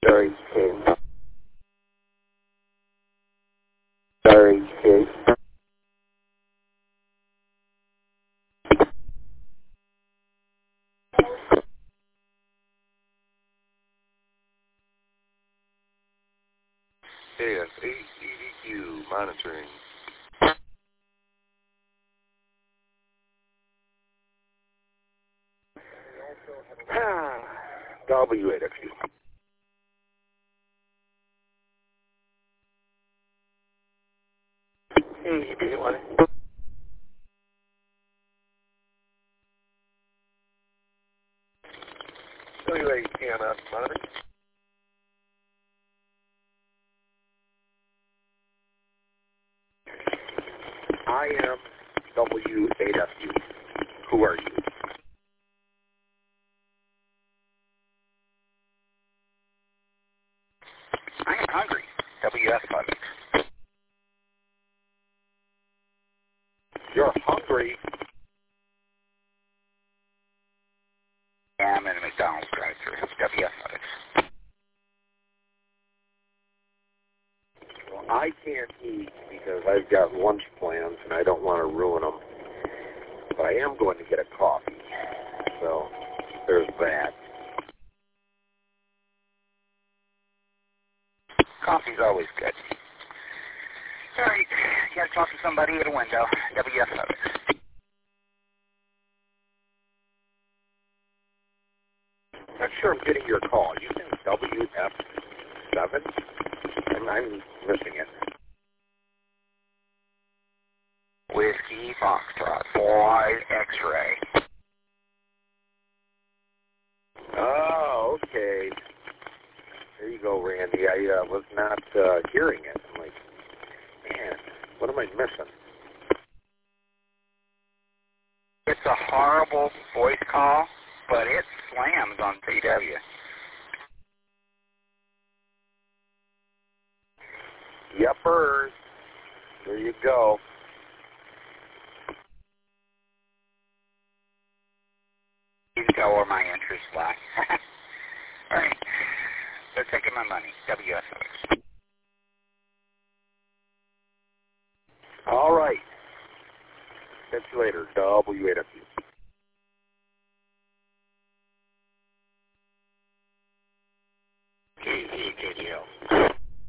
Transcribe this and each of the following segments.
Sorry, Kate. Sorry, Kate. AS8EDQ monitoring. W8FU. ED1. W8TMS monitoring. I am W8FU. Who are you? I am hungry. WF5. You're hungry? Yeah, I'm in a McDonald's drive-thru. WF5. Well, I can't eat because I've got lunch plans and I don't want to ruin them. But I am going to get a coffee. So, there's that. Coffee's always good. All right, you got to talk to somebody at a window. WF5. Not sure I'm getting your call. You think WF7? I'm missing it. Whiskey Foxtrot. Boy, X-ray. Oh, okay. There you go, Randy. I was not hearing it. I'm like, man, what am I missing? It's a horrible voice call, but it slams on PW. Yepers. There you go. You can tell where my interests lie. All right. They're taking my money. WFO. All right. Catch you later. W8FU. KZKDL.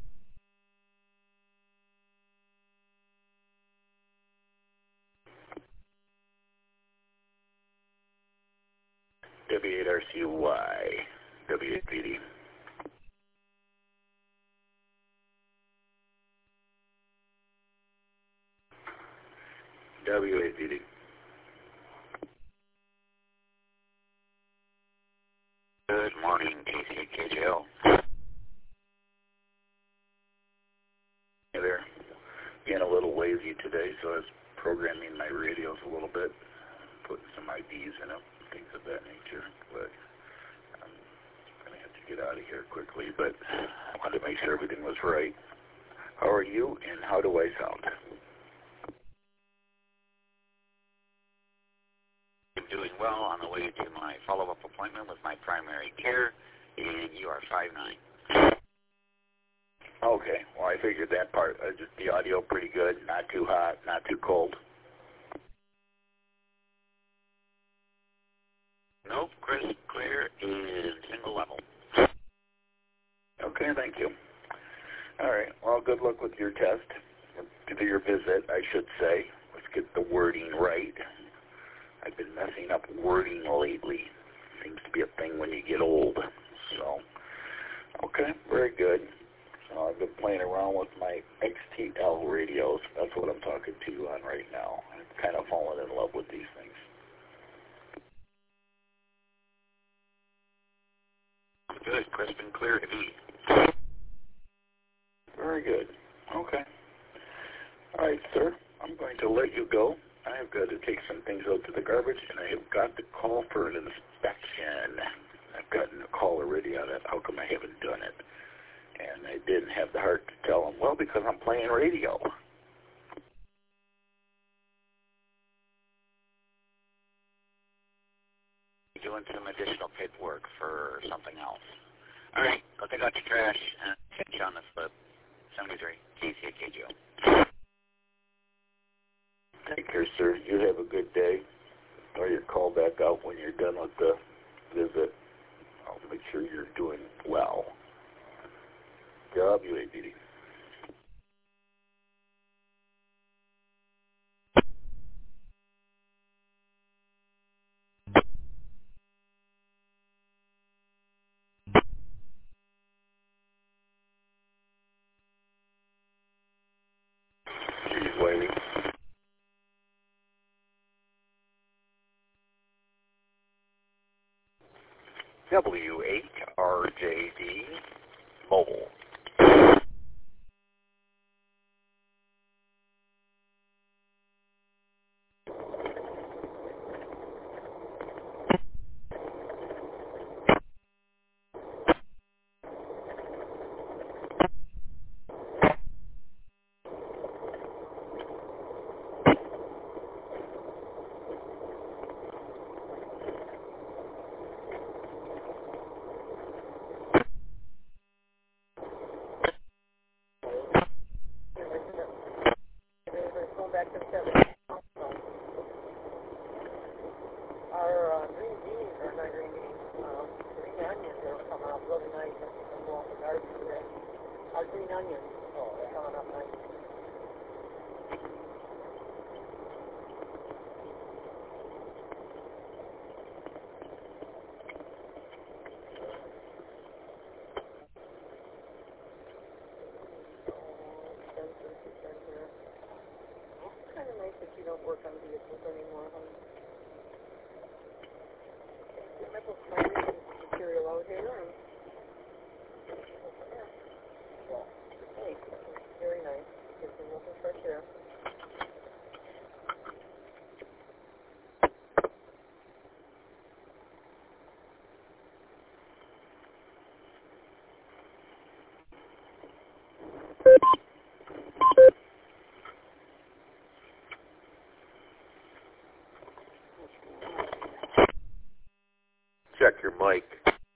W8RCY. W8PD. W8PD. Good morning, KZKDL. Hey there. Being a little lazy today, so I was programming my radios a little bit, putting some IDs in them, things of that nature. But I'm going to have to get out of here quickly, but I wanted to make sure everything was right. How are you, and how do I sound? I'm doing well on the way to my follow-up appointment with my primary care, and you are 5'9". Okay, well, I figured that part. Just the audio pretty good, not too hot, not too cold. Nope, crisp, clear, and single level. Okay, thank you. All right, well, good luck with your test, to your visit, I should say. Let's get the wording right. I've been messing up wording lately. Seems to be a thing when you get old. So, okay, very good. So I've been playing around with my XTL radios. That's what I'm talking to you on right now. I've kind of fallen in love with these things. Good, crisp and clear to me. Very good. Okay. All right, sir. I'm going to let you go. I have got to take some things out to the garbage, and I have got to call for an inspection. I've gotten a call already on it. How come I haven't done it? And I didn't have the heart to tell them, well, because I'm playing radio. Doing some additional paperwork for something else. All right, I'll take out your trash and catch you on the flip. 73, KCKGO. Take care, sir. You have a good day. Or you call back out when you're done with the visit. I'll make sure you're doing well. WAPD. She's waiting. W8RJD Mobile. Our green beans are not green beans. Green onions are coming up really nice. I'm off the garden today. Our green onions are coming up nice. It's kind of nice that you don't work on vehicles anymore, honey. I put my material out here and well, hey, very nice. Gives me a little fresh air. Check your mic.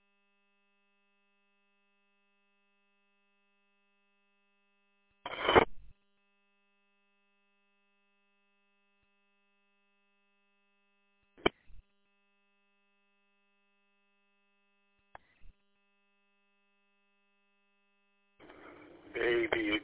ABP.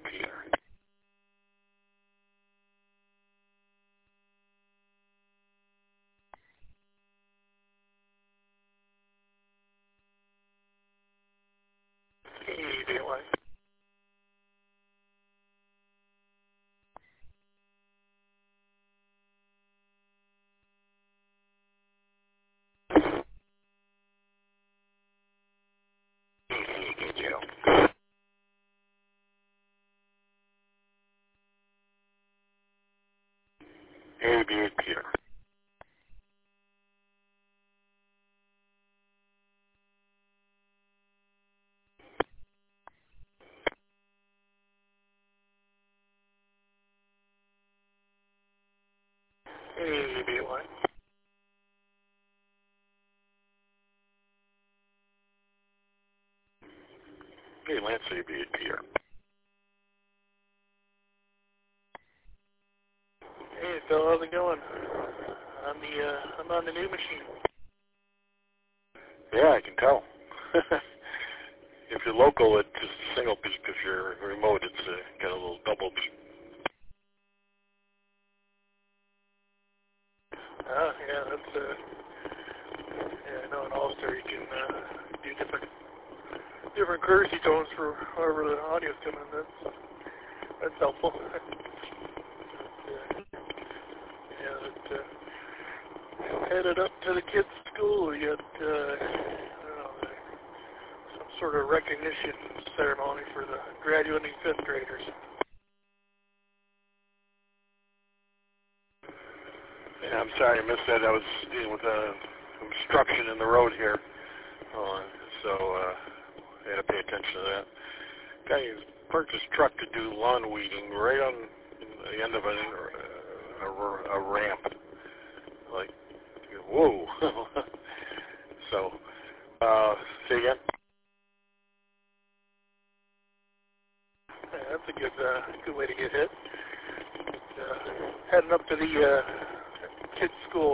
KCKGO. ABP. ABY. Hey, Lance, ABP here. Hey Phil, how's it going? I'm on the new machine. Yeah, I can tell. If you're local, it's just a single beep. If you're remote, it's got a little double beep. Yeah, that's yeah, I know in All-Star you can do different courtesy tones for however the audio's coming. That's helpful. Headed up to the kids' school. We got I don't know, some sort of recognition ceremony for the graduating 5th graders. Yeah, I'm sorry I missed that. I was dealing with obstruction in the road here, so I had to pay attention to that. Guy parked his truck to do lawn weeding right on the end of a ramp. Like, whoa. So, say again?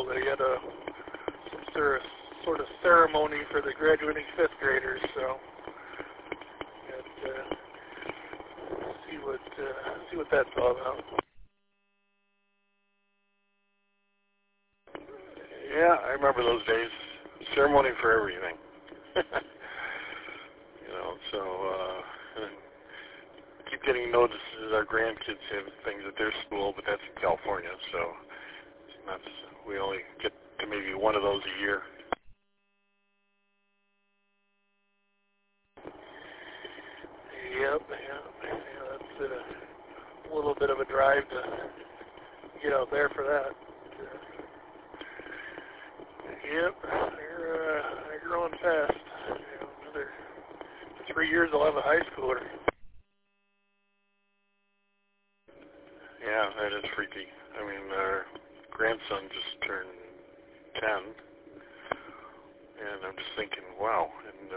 but he had some sort of ceremony for the graduating 5th graders, so see what that's all about. Yeah, I remember those days. Ceremony for everything. Keep getting notices. Our grandkids have things at their school, but that's in California, so we only get to maybe one of those a year. Yep, yeah, that's a little bit of a drive to get out there for that. Yep, they're growing fast. Another 3 years I'll have a high schooler. Yeah, that is freaky. I mean, our grandson just turned 10, and I'm just thinking, wow, and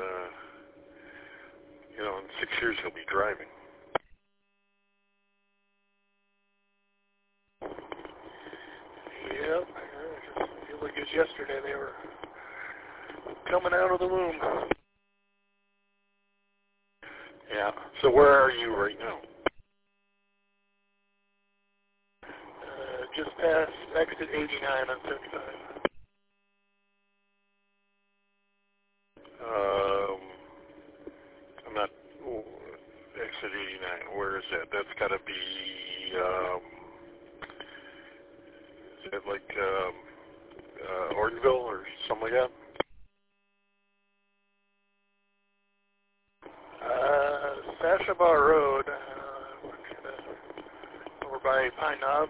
in 6 years he'll be driving. Yep, I feel like it was yesterday they were coming out of the womb. Yeah, so where are you right now? Just past exit 89 on 75. I'm not, exit 89, where is that? That's got to be, is that like Ortonville or something like that? Sashabaw Road, over by Pine Knob.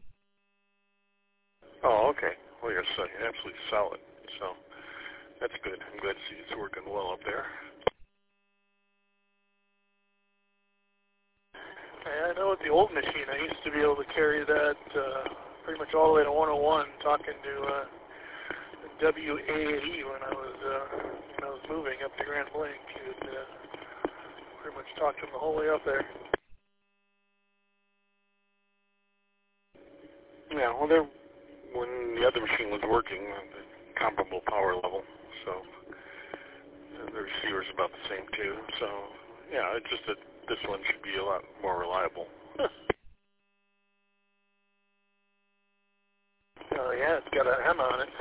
Oh, okay. Well, you're absolutely solid, so that's good. I'm glad to see it's working well up there. I know with the old machine, I used to be able to carry that pretty much all the way to 101, talking to WAAE when I was moving up to Grand Blanc. You'd pretty much talk to him the whole way up there. Yeah, well, when the other machine was working, comparable power level, so the receiver's about the same too. So, yeah, it's just that this one should be a lot more reliable. Oh yeah, it's got an M on it.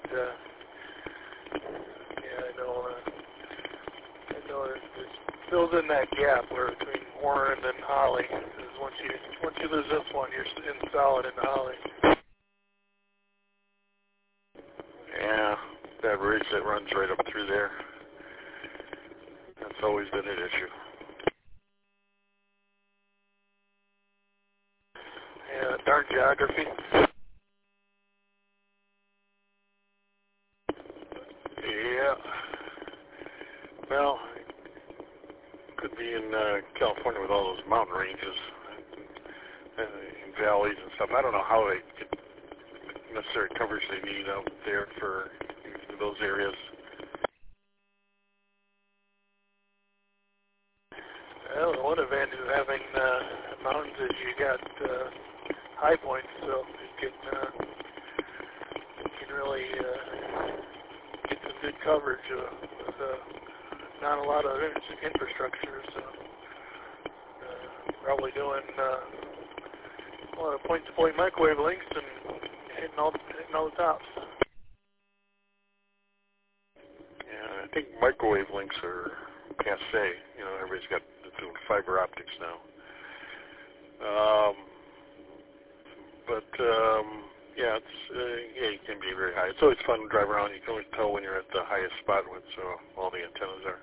Yeah, I know it fills in that gap where between Warren and Holly. Because once you lose this one, you're in solid into Holly. Yeah, that ridge that runs right up through there. That's always been an issue. Yeah, darn geography. Yeah. Well, could be in California with all those mountain ranges and valleys and stuff. I don't know how they get the necessary coverage they need out there for those areas. Well, one advantage of having mountains is you got high points, so you can really get some good coverage with not a lot of infrastructure. So probably doing a lot of point-to-point microwave links and hitting all the tops. Yeah, I think microwave links are passe. Everybody's got doing fiber optics now. Yeah, you can be very high. It's always fun to drive around. You can always tell when you're at the highest spot with all the antennas are.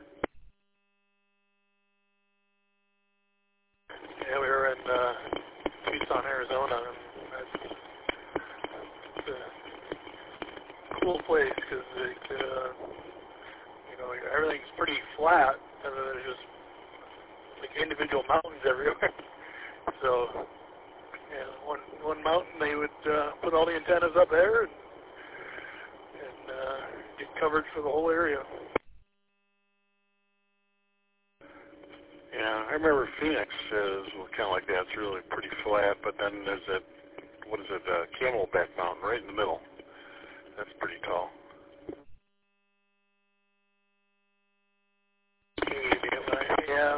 Yeah, we were in Tucson, Arizona, and it's a cool place because everything's pretty flat, and then there's just like individual mountains everywhere. So, one mountain they would put all the antennas up there and get coverage for the whole area. Yeah, I remember Phoenix is kind of like that. It's really pretty flat, but then there's that, Camelback Mountain right in the middle.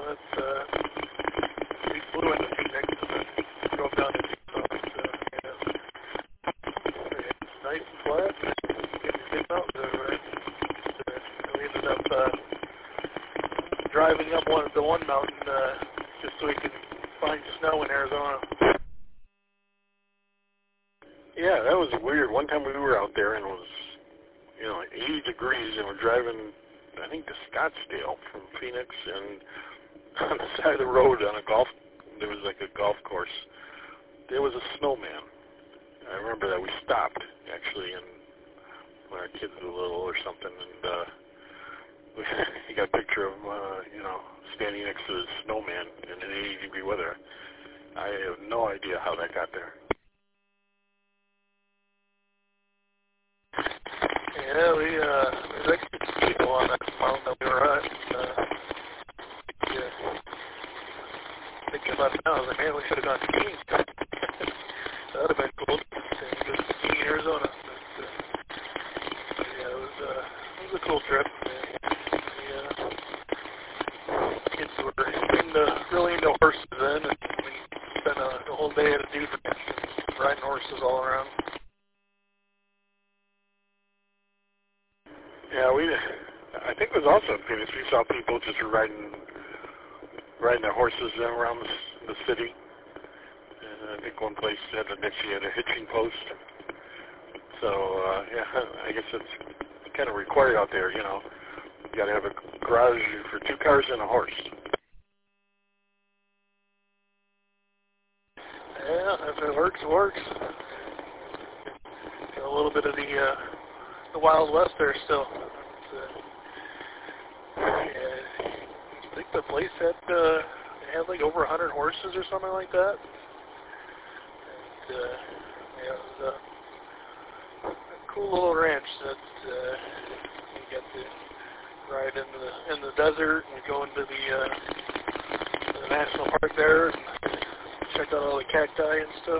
we flew into Phoenix and then drove down to Tucson. It's nice and flat. Good mountains everywhere. We ended up driving up the one mountain just so we could find snow in Arizona. Yeah, that was weird. One time we were out there and it was, 80 degrees, and we're driving, I think, to Scottsdale from Phoenix, and on the side of the road there was like a golf course. There was a snowman. I remember that we stopped, actually, and when our kids were little or something, and he got a picture of him, standing next to the snowman in an 80-degree weather. I have no idea how that got there. Yeah, there's actually people on that mountain that we were at. Thinking about it now, I was like, man, we should have gone skiing. That would have been cool. Just skiing in Arizona. But, yeah, it was a cool trip. Kids were really into horses then, and we spent the whole day at a dude ranch riding horses all around. Yeah, I think it was also in Phoenix. We saw people just riding their horses around the city. And I think one place actually had a hitching post. So, I guess it's kind of required out there, You got to have a garage for 2 cars and a horse. Yeah, if it works, it works. Got a little bit of the Wild West there still. I think the place had like over 100 horses or something like that. And, it was a cool little ranch that you get to ride in the desert, and we go into the national park there and check out all the cacti and stuff.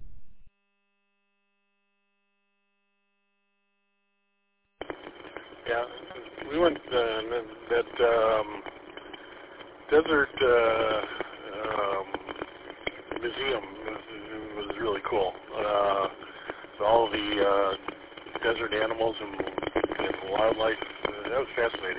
Yeah, we went that desert museum was really cool. All the desert animals and wildlife, that was fascinating.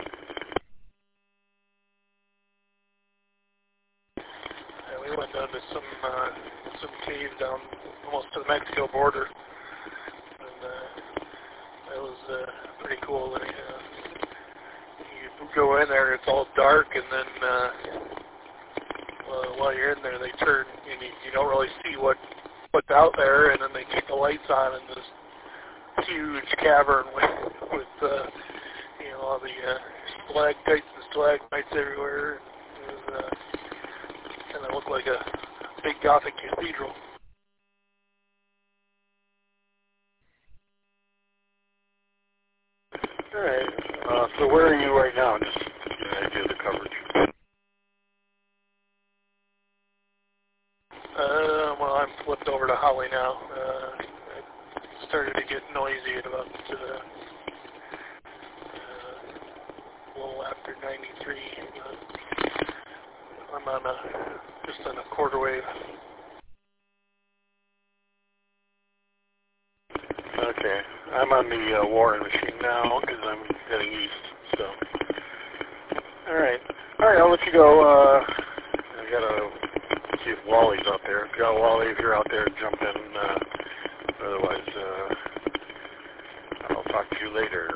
Yeah, we went down to some cave down almost to the Mexico border, and that was pretty cool. You go in there, it's all dark, and then while you're in there, they turn, and you don't really see what's out there, and then they kick the lights on in this huge cavern with all the stalactites and stalagmites everywhere. It was kind of looked like a big Gothic cathedral. All right. So where are you right now? Just to get an idea of the coverage. Well, I'm flipped over to Holly now. It started to get noisy at about a little after 93. I'm on just on a quarter wave. Okay. I'm on the Warren machine now because I'm heading east. So. All right, I'll let you go. I gotta see if Wally's out there. Wally, if you're out there, jump in. Otherwise, I'll talk to you later.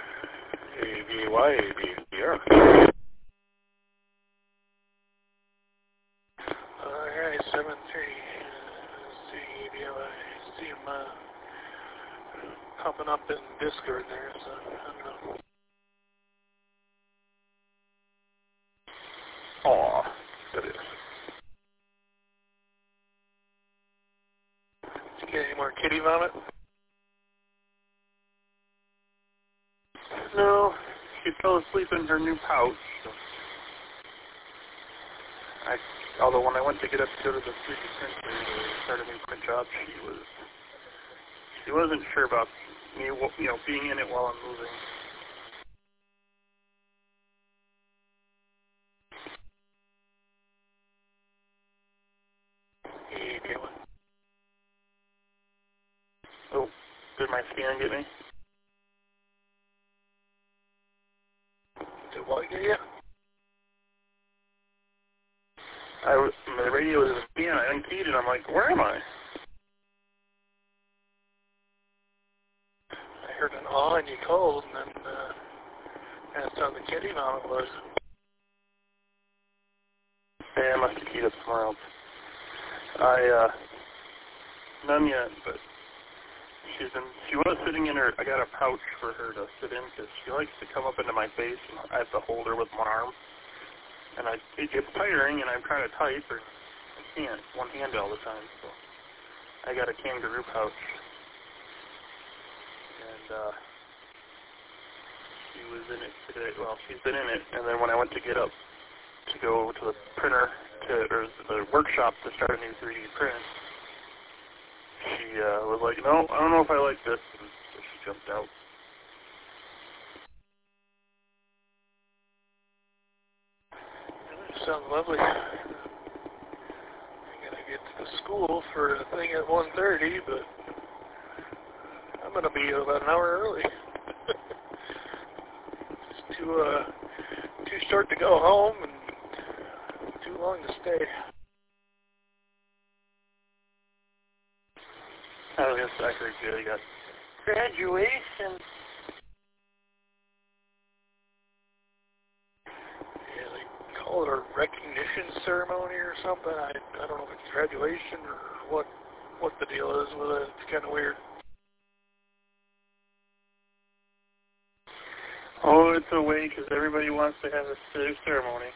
ABYABR. Alright, 7:30. See him popping up in Discord there, so I don't know. Aw, that is. Did you get any more kitty vomit? No, she fell asleep in her new pouch. Although when I went to get up to go to the 3D printer to start a new print job, she wasn't sure about me, being in it while I'm moving. can get me? Did what get you? My radio was in the can. I unkeyed it. I'm like, where am I? I heard an awe and you called, and then asked how the kitty mom it was. Yeah, I must have keyed up somewhere else. None yet, but she was sitting in her, I got a pouch for her to sit in because she likes to come up into my face and I have to hold her with one arm. And it gets tiring and I'm trying to type or I can't, one hand all the time, so I got a kangaroo pouch. And she was in it today, well, she's been in it, and then when I went to get up to go to the printer, or the workshop to start a new 3D print, she was like, no, I don't know if I like this, and so she jumped out. Sounds lovely. I'm gonna get to the school for a thing at 1:30, but I'm gonna be about an hour early. It's too short to go home and too long to stay. I was gonna say, good. You got graduation. Call it a recognition ceremony or something. I don't know if it's graduation or what the deal is with it. It's kind of weird. Oh, it's a way because everybody wants to have a ceremony.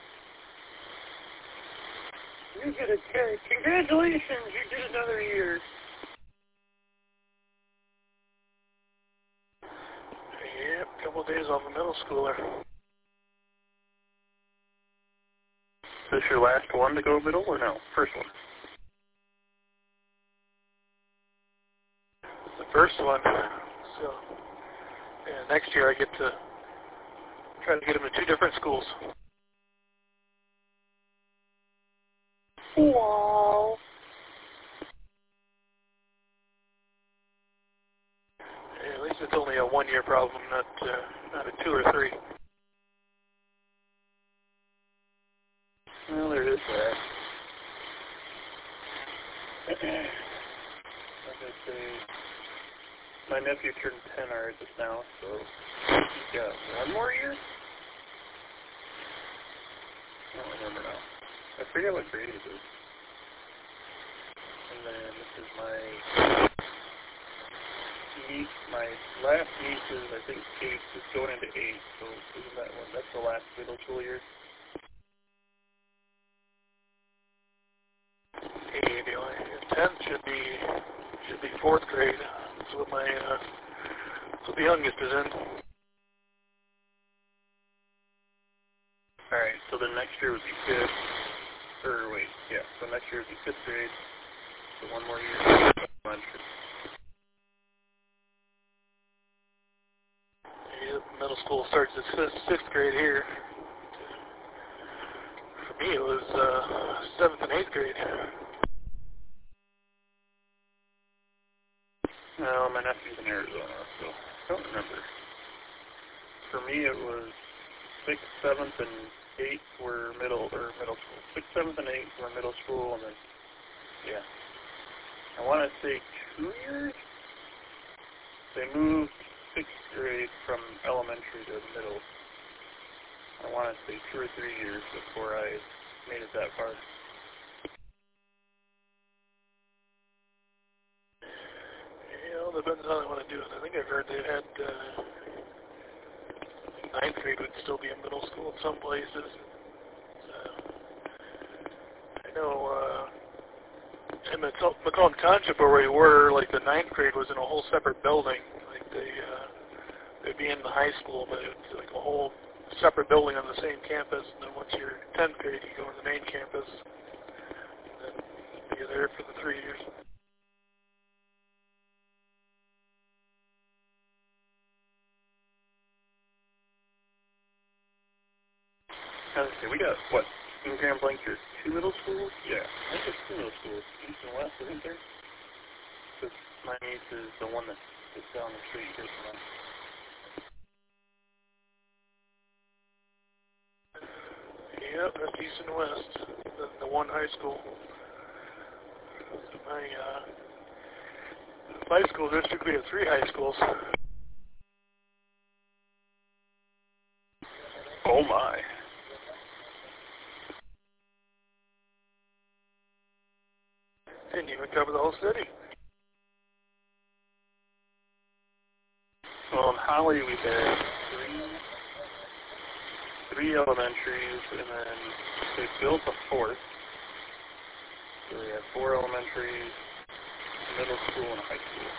You get a congratulations, you did another year. Yep, a couple of days off of middle schooler. Is this your last one to go middle or no? First one? The first one. So, yeah, next year I get to try to get him to 2 different schools. Wow. Yeah, at least it's only a 1-year problem, not a 2 or 3. Well, there is that. Like I say, my nephew turned 10 already just now, so he's got 1 more year? I don't remember now. I forget what grade he is. And then this is my niece, my last niece is, I think, 8, is going into 8, so isn't that one? That's the last middle school year. Hey, the 10th should be 4th grade. That's what the youngest is in. Alright, so then next year would be 5th, or wait, yeah, so next year would be 5th grade, so 1 more year. Yep, middle school starts at 6th grade here. For me it was 7th and 8th grade. No, my nephew's in Arizona, so I don't remember. For me it was 6th, 7th, and 8th were middle school. 6th, 7th, and 8th were middle school, and then, yeah. I want to say 2 years? They moved 6th grade from elementary to middle. I want to say 2 or 3 years before I made it that far. Yeah, well, depends on how they want to do it. I think I've heard they had 9th grade would still be in middle school in some places. I know in Macomb Township where we were, like the 9th grade was in a whole separate building. Like they'd be in the high school, but it's like a whole separate building on the same campus. And then once you're 10th grade, you go to the main campus. And then you're there for the 3 years. Okay, we got, what, in Grand Blanc, there's 2 middle schools? Yeah, I think there's 2 middle schools, east and west, isn't there? Because my niece is the one that's just down the street here from us. Yep, that's east and west. The one high school. My school district, we have 3 high schools. Oh my. Didn't even cover the whole city. Well, in Holly we had three elementaries, and then they built a 4th. So we had 4 elementaries, middle school, and a high school.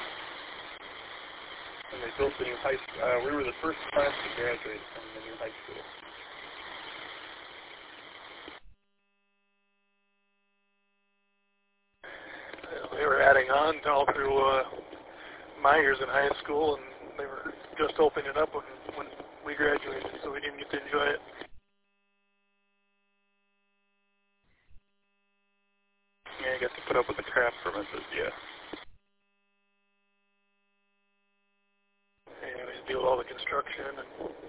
And they built the new high school. We were the first class to graduate from the new high school. They were adding on all through my years in high school, and they were just opening up when we graduated, so we didn't get to enjoy it. Yeah, I got to put up with the crap from it, but yeah. And we had to deal with all the construction and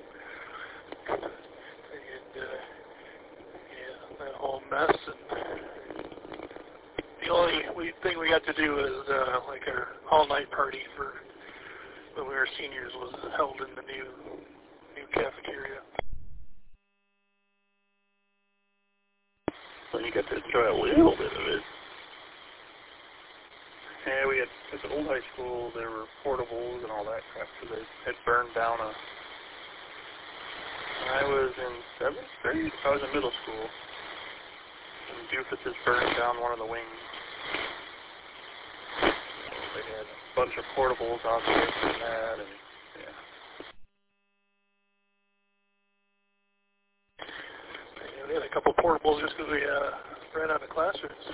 that whole mess. And the only thing we got to do is like our all-night party for when we were seniors was held in the new cafeteria. So you got to enjoy a little bit of it. Yeah, we had, at the old high school, there were portables and all that crap, so they had burned down I was in 7th grade, I was in middle school, and Doofus has burned down one of the wings. So they had a bunch of portables out there for that, and yeah. We had a couple portables just because we ran out of classrooms.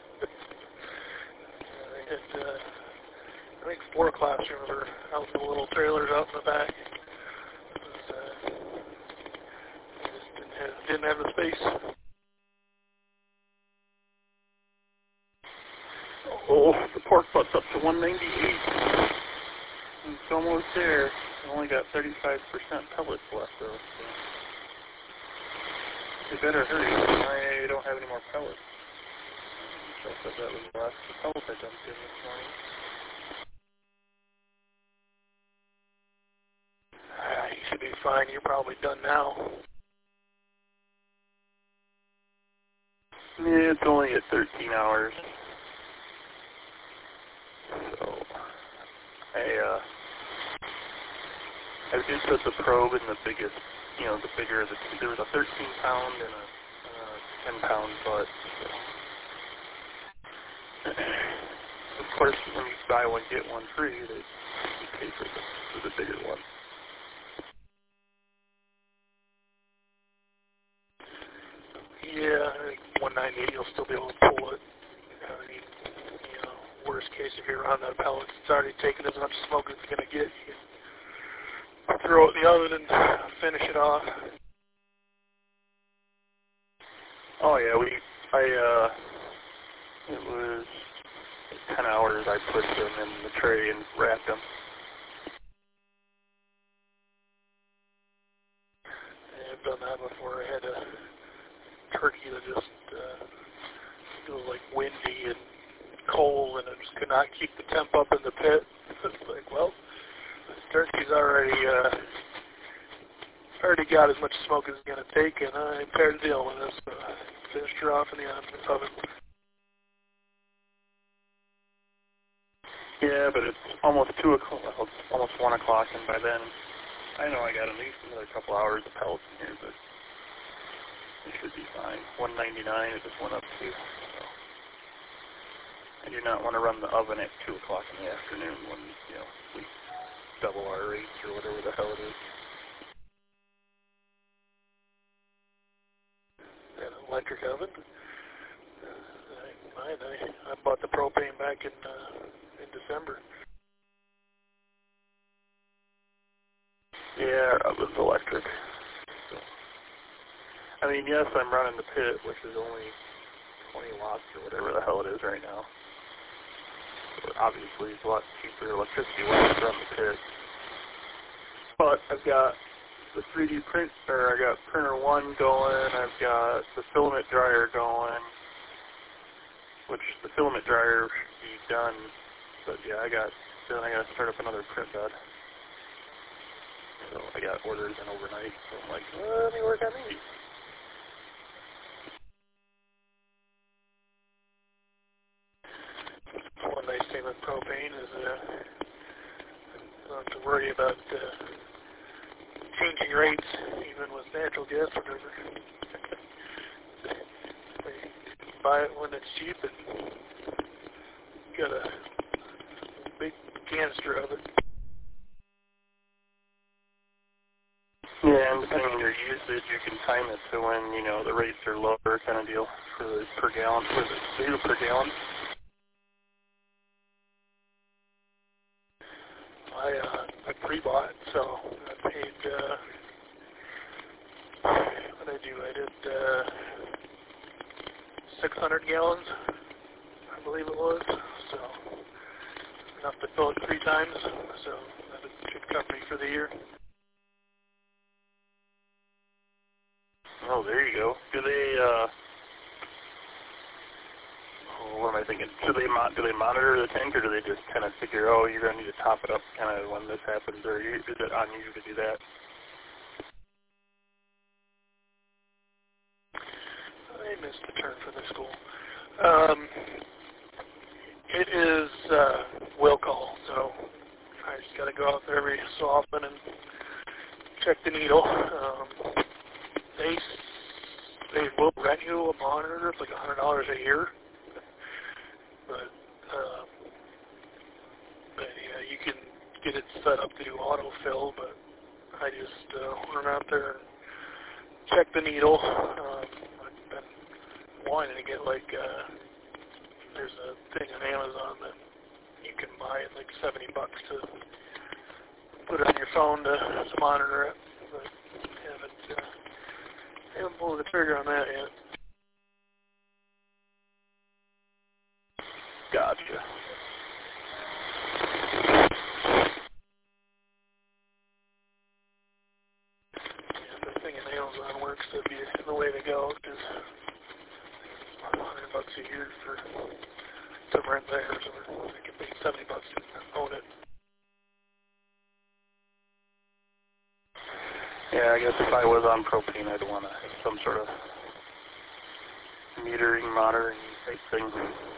I think 4 classrooms were out in the little trailers out in the back. Just didn't have the space. Oh, the pork butt's up to 198. It's almost there. I only got 35% pellets left, though. So. You better hurry. I don't have any more pellets. I said that was the last pellets I dumped in this morning. You should be fine. You're probably done now. Yeah, it's only at 13 hours. So, I did put the probe in the biggest, the bigger of the two. There was a 13-pound and a 10-pound butt. So. Of course, when you buy one, get one free, you pay for the bigger one. Yeah, I think 198 you'll still be able to pull it. I mean, worst case, if you're on that pellet, it's already taken as much smoke as it's going to get. You can throw it in the oven and finish it off. Oh yeah, it was 10 hours I put them in the tray and wrapped them. Yeah, I've done that before. I had a turkey that just, it was like windy and cold, and I just could not keep the temp up in the pit. It's like, well, this turkey's already got as much smoke as it's going to take, and I'm tired of dealing with this. So I finished her off in the oven. Yeah, but it's almost 2 o'clock, it's almost 1 o'clock, and by then, I know I got at least another couple hours of pellets in here, but it should be fine. 199, it just went up to. So. I do not want to run the oven at 2 o'clock in the afternoon when, we double our rates or whatever the hell it is. An electric oven? I bought the propane back in December. Yeah, our oven's electric. So. I mean, yes, I'm running the pit, which is only 20 watts or whatever the hell it is right now. But obviously it's a lot cheaper electricity-wise from the pit. But I've got the 3D print, or I got printer 1 going, I've got the filament dryer going, which the filament dryer should be done, but yeah, I got to start up another print bed. So I got orders in overnight, so I'm like, let me work on these. One nice thing with propane is you don't have to worry about changing rates, even with natural gas or whatever. They buy it when it's cheap and get a big canister of it. Yeah, and depending on your usage, you can time it to when, you know, the rates are lower kind of deal for the per gallon, for the per gallon. I pre-bought, so I paid, what did I do? I did 600 gallons, I believe it was, so enough to fill it 3 times, so that should cover me for the year. Oh, there you go. Do they, what am I thinking? Do they monitor the tank, or do they just kind of figure, oh, you're going to need to top it up kind of when this happens, or is it on you to do that? I missed the turn for this school. It is will call, so I just got to go out there every so often and check the needle. They will rent you a monitor. It's like $100 a year, but yeah, you can get it set up to do autofill. But I just run out there and check the needle. I've been wanting to get like there's a thing on Amazon that you can buy it like $70 to put it on your phone to monitor it, but haven't pulled the trigger on that yet. Gotcha. Yeah, if the thing in Amazon works, that'd be the way to go, because $100 a year to rent theirs, or they can pay $70 to own it. Yeah, I guess if I was on propane, I'd want some sort of metering, monitoring type thing.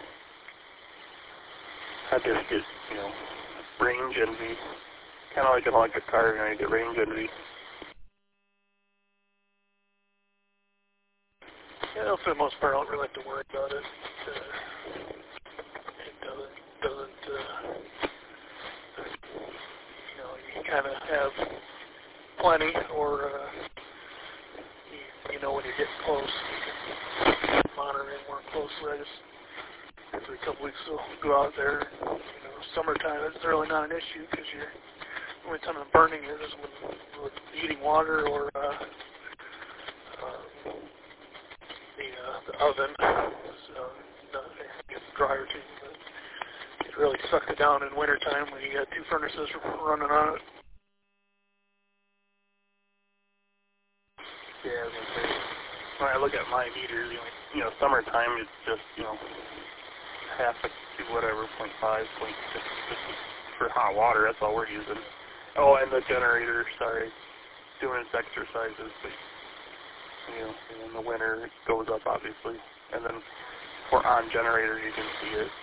I'd just get, you know, range envy. Kind of like an electric car, you know, you get range envy. Yeah, for the most part, I don't really have to worry about it. It doesn't, you know, you kind of have plenty, or you know when you're getting close, you can monitor it more closely. I just every couple weeks will go out there. You know, summertime it's really not an issue because the only time I'm burning it is with heating water or the oven. So it gets drier too. But it really sucks it down in wintertime when you got 2 furnaces running on it. Yeah, I was gonna say, when I look at my meter, you know, summertime it's just, you know, half to whatever, 0.5, 0.6 for hot water. That's all we're using. Oh, and the generator, sorry, doing its exercises, but you know, in the winter it goes up obviously, and then for on generator you can see it.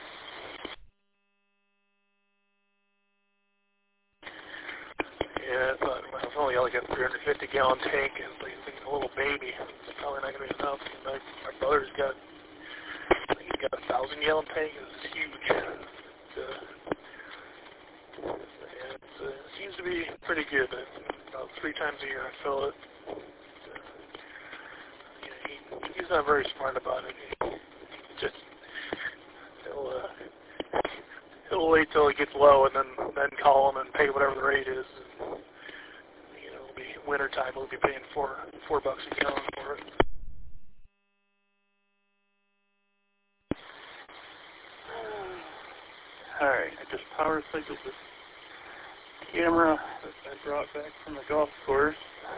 Yeah, but I've only got like a 350 gallon tank, and it's like a little baby. It's probably not going to be enough. My brother's got, I think he's got a 1,000 gallon tank. It's huge. It seems to be pretty good. About 3 times a year I fill it. He's not very smart about it. He'll wait till it gets low and then call him and pay whatever the rate is. And, you know, it'll be wintertime. We'll be paying $4 a gallon for it. All right. just power cycled this camera that I brought back from the golf course.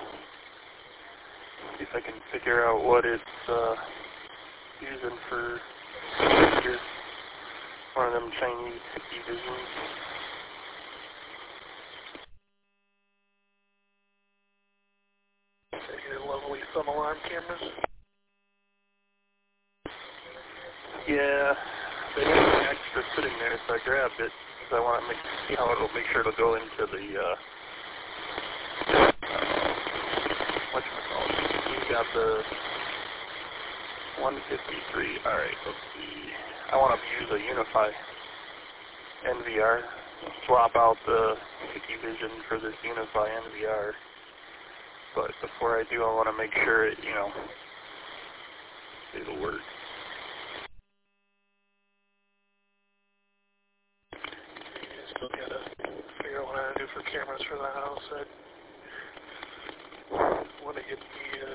See if I can figure out what it's using for pictures. One of them Chinese Hikvisions. Your lovely sun alarm cameras. Yeah, they have an extra sitting there, so I grabbed it because I want to see how it'll make sure it'll go into the whatchamacallit. We got the 153. All right, let's see. I want to use a Unify NVR. Swap out the Hikvision for this Unify NVR. But before I do, I want to make sure it, it'll work. Still gotta figure out what I do for cameras for the house. I want to get the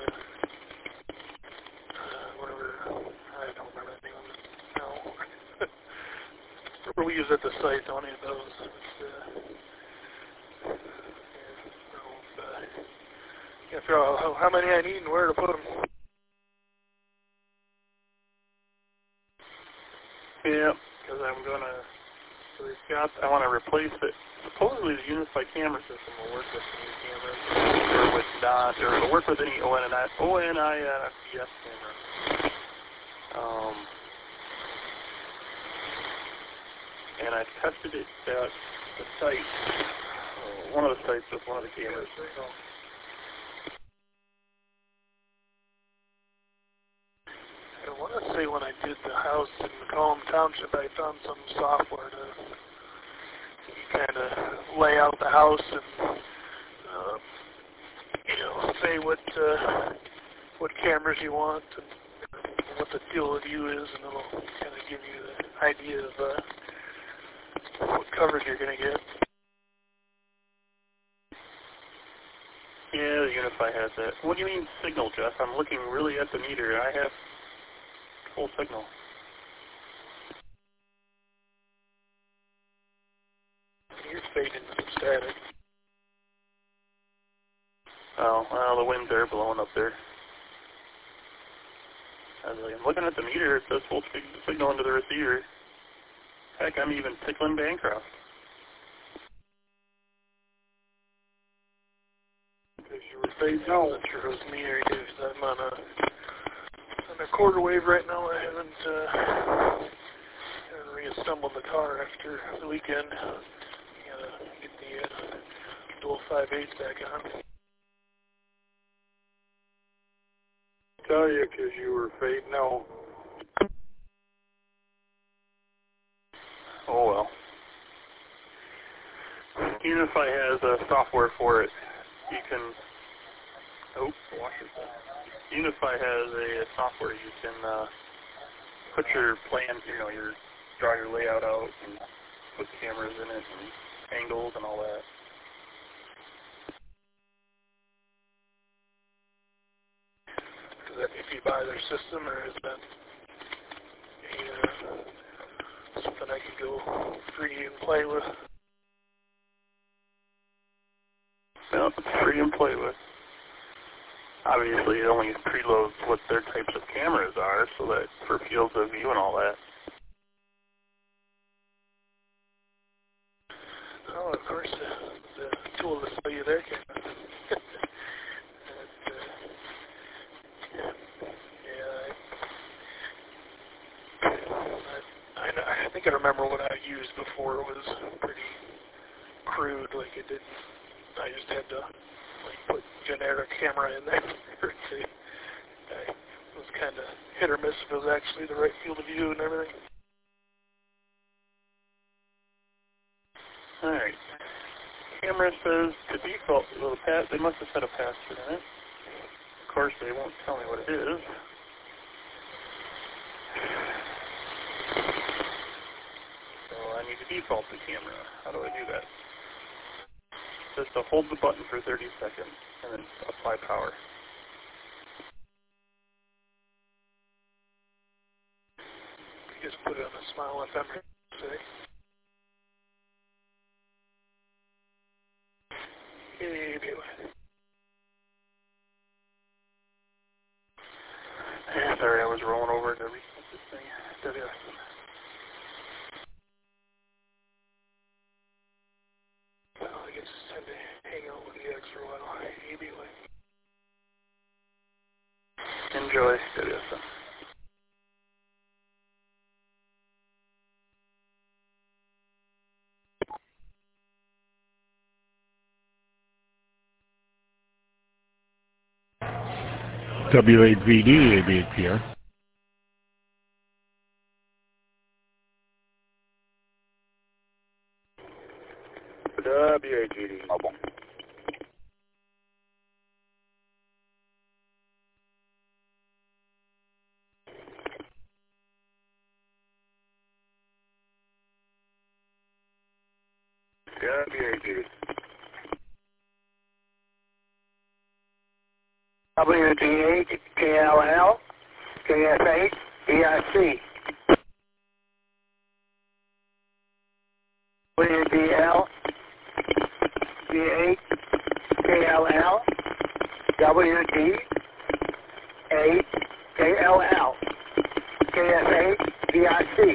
whatever, I don't remember the name of it now. Whatever we use at the site, don't need those. Can't figure out how many I need and where to put them. Yeah, because I'm gonna. So I want to replace it. Supposedly the Unify camera system will work with any cameras, or with not, or it'll work with any ONIS camera. And I tested it at the site, one of the sites with one of the cameras. I want to say when I did the house in Macomb Township, I found some software to kind of lay out the house and say what cameras you want and what the field of view is, and it'll kind of give you the idea of what coverage you're going to get. Yeah, the Unify has that. What do you mean signal, Jeff? I'm looking really at the meter. I have full signal. You're fading some static. Oh, well, the winds are blowing up there. I'm looking at the meter. It says full signal into the receiver. Heck, I'm even tickling Bancroft. Because you were fading out. I'm not sure whose meter it is. I'm on a quarter wave right now. I haven't reassembled the car after the weekend. Gotta get the dual 5/8 back on. Tell you because you were fading out. Oh well. Unify has a software for it. You can. Oh, Washington. Unify has a software you can put your plan, draw your layout out and put cameras in it and angles and all that. Is that if you buy their system, or is that something I can go free and play with? No, it's free and play with. Obviously, it only preloads what their types of cameras are, so that for fields of view and all that. Oh, of course, the tool to sell you their camera. I think I remember what I used before. It was pretty crude. Like it didn't. I just had to put generic camera in there. It was kind of hit or miss if it was actually the right field of view and everything. All right. Camera says to default, they must have set a password in it. Of course, they won't tell me what it is. So I need to default the camera. How do I do that? It says to hold the button for 30 seconds and then apply power. You just put it on a Smile FM, say. while. Maybe like. Enjoy, WSM. W8VD, AB8PR. WAGD mobile. WAGD. WG8, KLL, KF8, EIC. WGL, G8, KLL, WG8, KLL, KF8, EIC.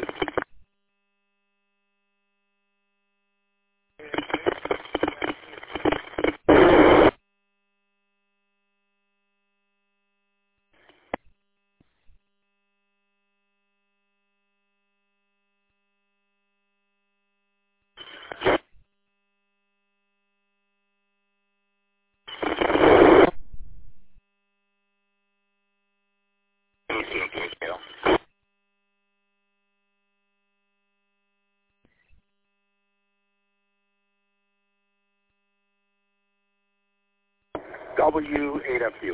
W8FU.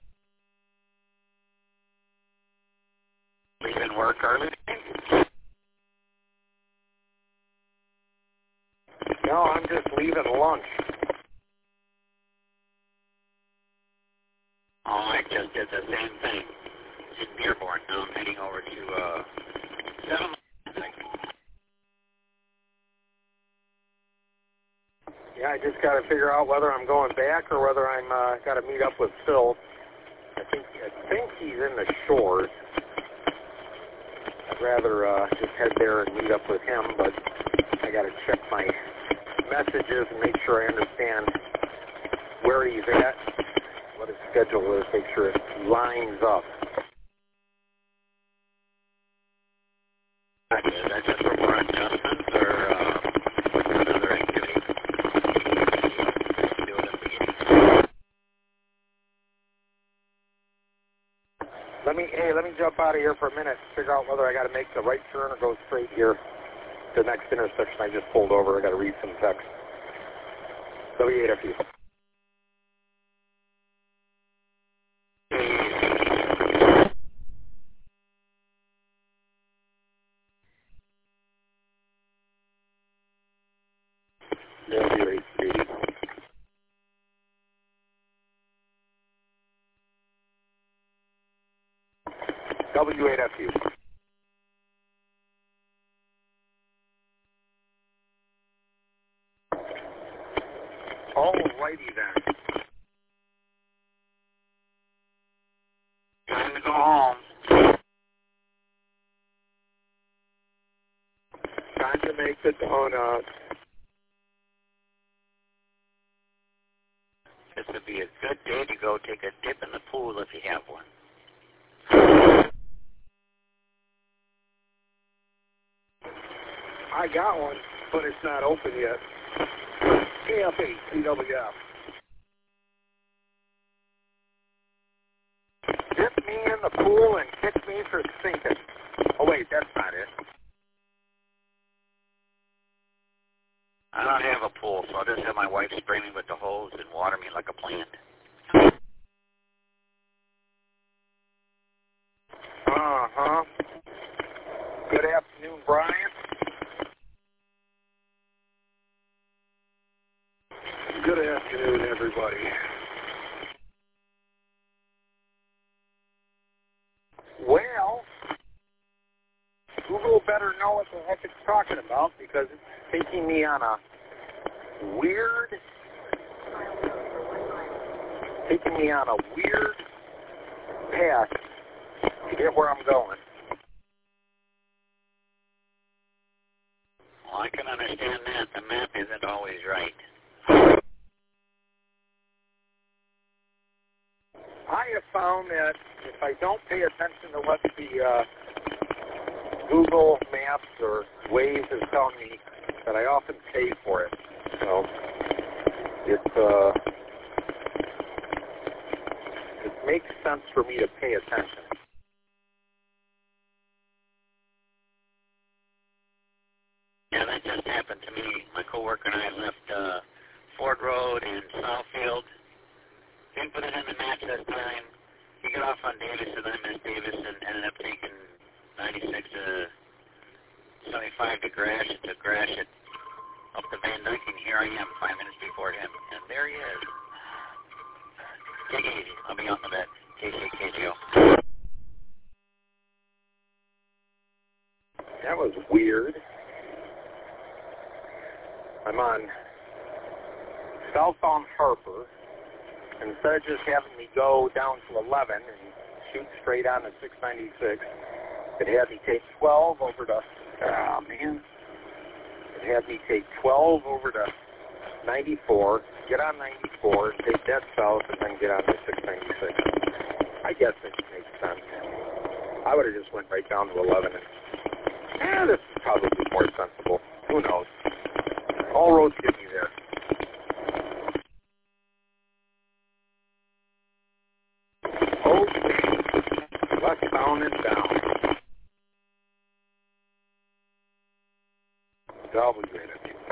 Leaving work early? No, I'm just leaving lunch. Oh, I just did the same thing. In Dearborn. Now I'm heading over to, Settlement. Yeah, I just got to figure out whether I'm going back or whether I'm got to meet up with Phil. I think he's in the Shores. I'd rather just head there and meet up with him, but I got to check my messages and make sure I understand where he's at, what his schedule is, make sure it lines up. Is that just for more adjustments or another activity? Let me jump out of here for a minute, figure out whether I got to make the right turn or go straight here to the next intersection I just pulled over. I got to read some text. W8FU. W8FU. W8FU. Alrighty then. Time to go home. Time to make the donut. This would be a good day to go take a dip in the pool if you have one. I got one, but it's not open yet. KF8, CWF. Dip me in the pool and kick me for sinking. Oh wait, that's not it. I don't have a pool, so I'll just have my wife spray me with the hose and water me like a plant. Uh-huh. Good afternoon, Brian. Good afternoon, everybody. Well, Google better know what the heck it's talking about because it's taking me on a weird path to get where I'm going. Well, I can understand that. The map isn't always right. I have found that if I don't pay attention to what the Google Maps or Waze is telling me, that I often pay for it. So it makes sense for me to pay attention. Yeah, that just happened to me. My coworker and I left Ford Road in Southfield. Didn't put it in the match that time. He got off on Davis, and I missed Davis, and ended up taking 96 to 75 to Grash, and to Grash it up to Van Dyke, and here I am 5 minutes before him, and there he is. Take it easy. I'll be on the bed. KCKGO. That was weird. I'm on southbound Harper. Instead of just having me go down to 11 and shoot straight on to 696, it had me take 12 over to, it had me take 12 over to 94, get on 94, take that south, and then get on to 696. I guess it makes sense. I would have just went right down to 11 and, this is probably more sensible. Who knows? All roads get me there. Westbound and down. Double great of you.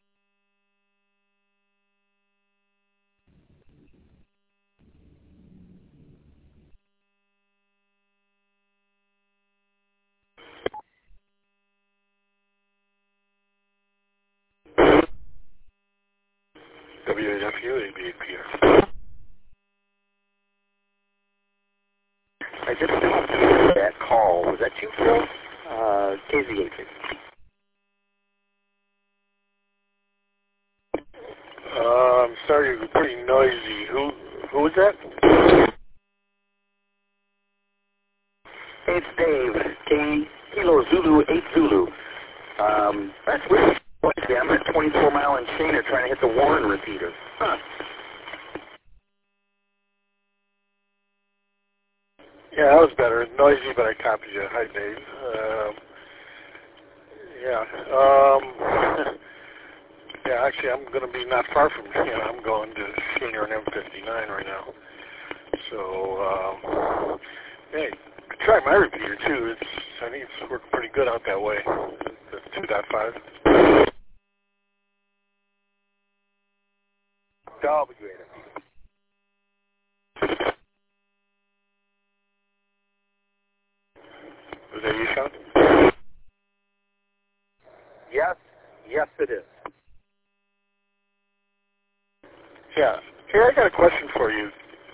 WAFU, ABAPR. I just missed that call. Was that you, Phil? KZH. I'm sorry, you're pretty noisy. Who was that? Hey, it's Dave. Kilo Zulu 8 Zulu. That's weird. I'm at 24 Mile and Shana trying to hit the Warren repeater. Huh. Yeah, that was better. Noisy, but I copied you. Hi, Dave. Yeah, actually, I'm going to be not far from Shana. I'm going to Shana and M59 right now. So, hey, try my repeater, too. I think it's working pretty good out that way. The 2.5. Double great of you. Was that you, Sean? Yes, it is. Yeah. Here, I got a question for you.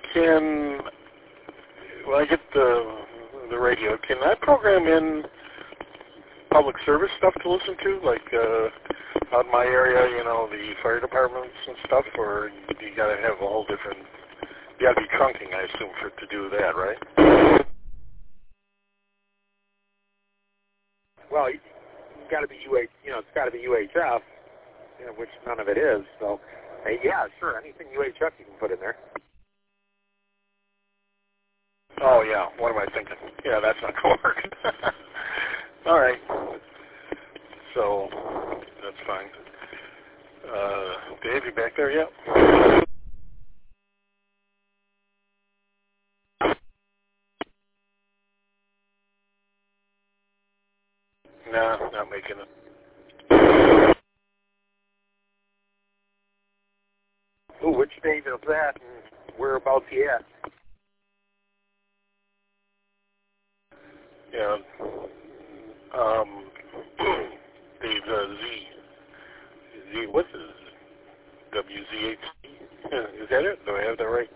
When I get the radio, can I program in public service stuff to listen to, like out in my area, the fire departments and stuff, or you got to have a whole different, you got to be trunking, I assume, to do that, right? Well, you got to be it's got to be UHF, which none of it is. So, yeah, sure, anything UHF you can put in there. Oh, yeah, what am I thinking? Yeah, that's not going to work. All right. So, that's fine. Dave, you back there yet? No, not making it. Ooh, which Dave is that, and whereabouts he at? Yeah. Dave, Z, what's this? WZHC? Is that it? Do I have that right?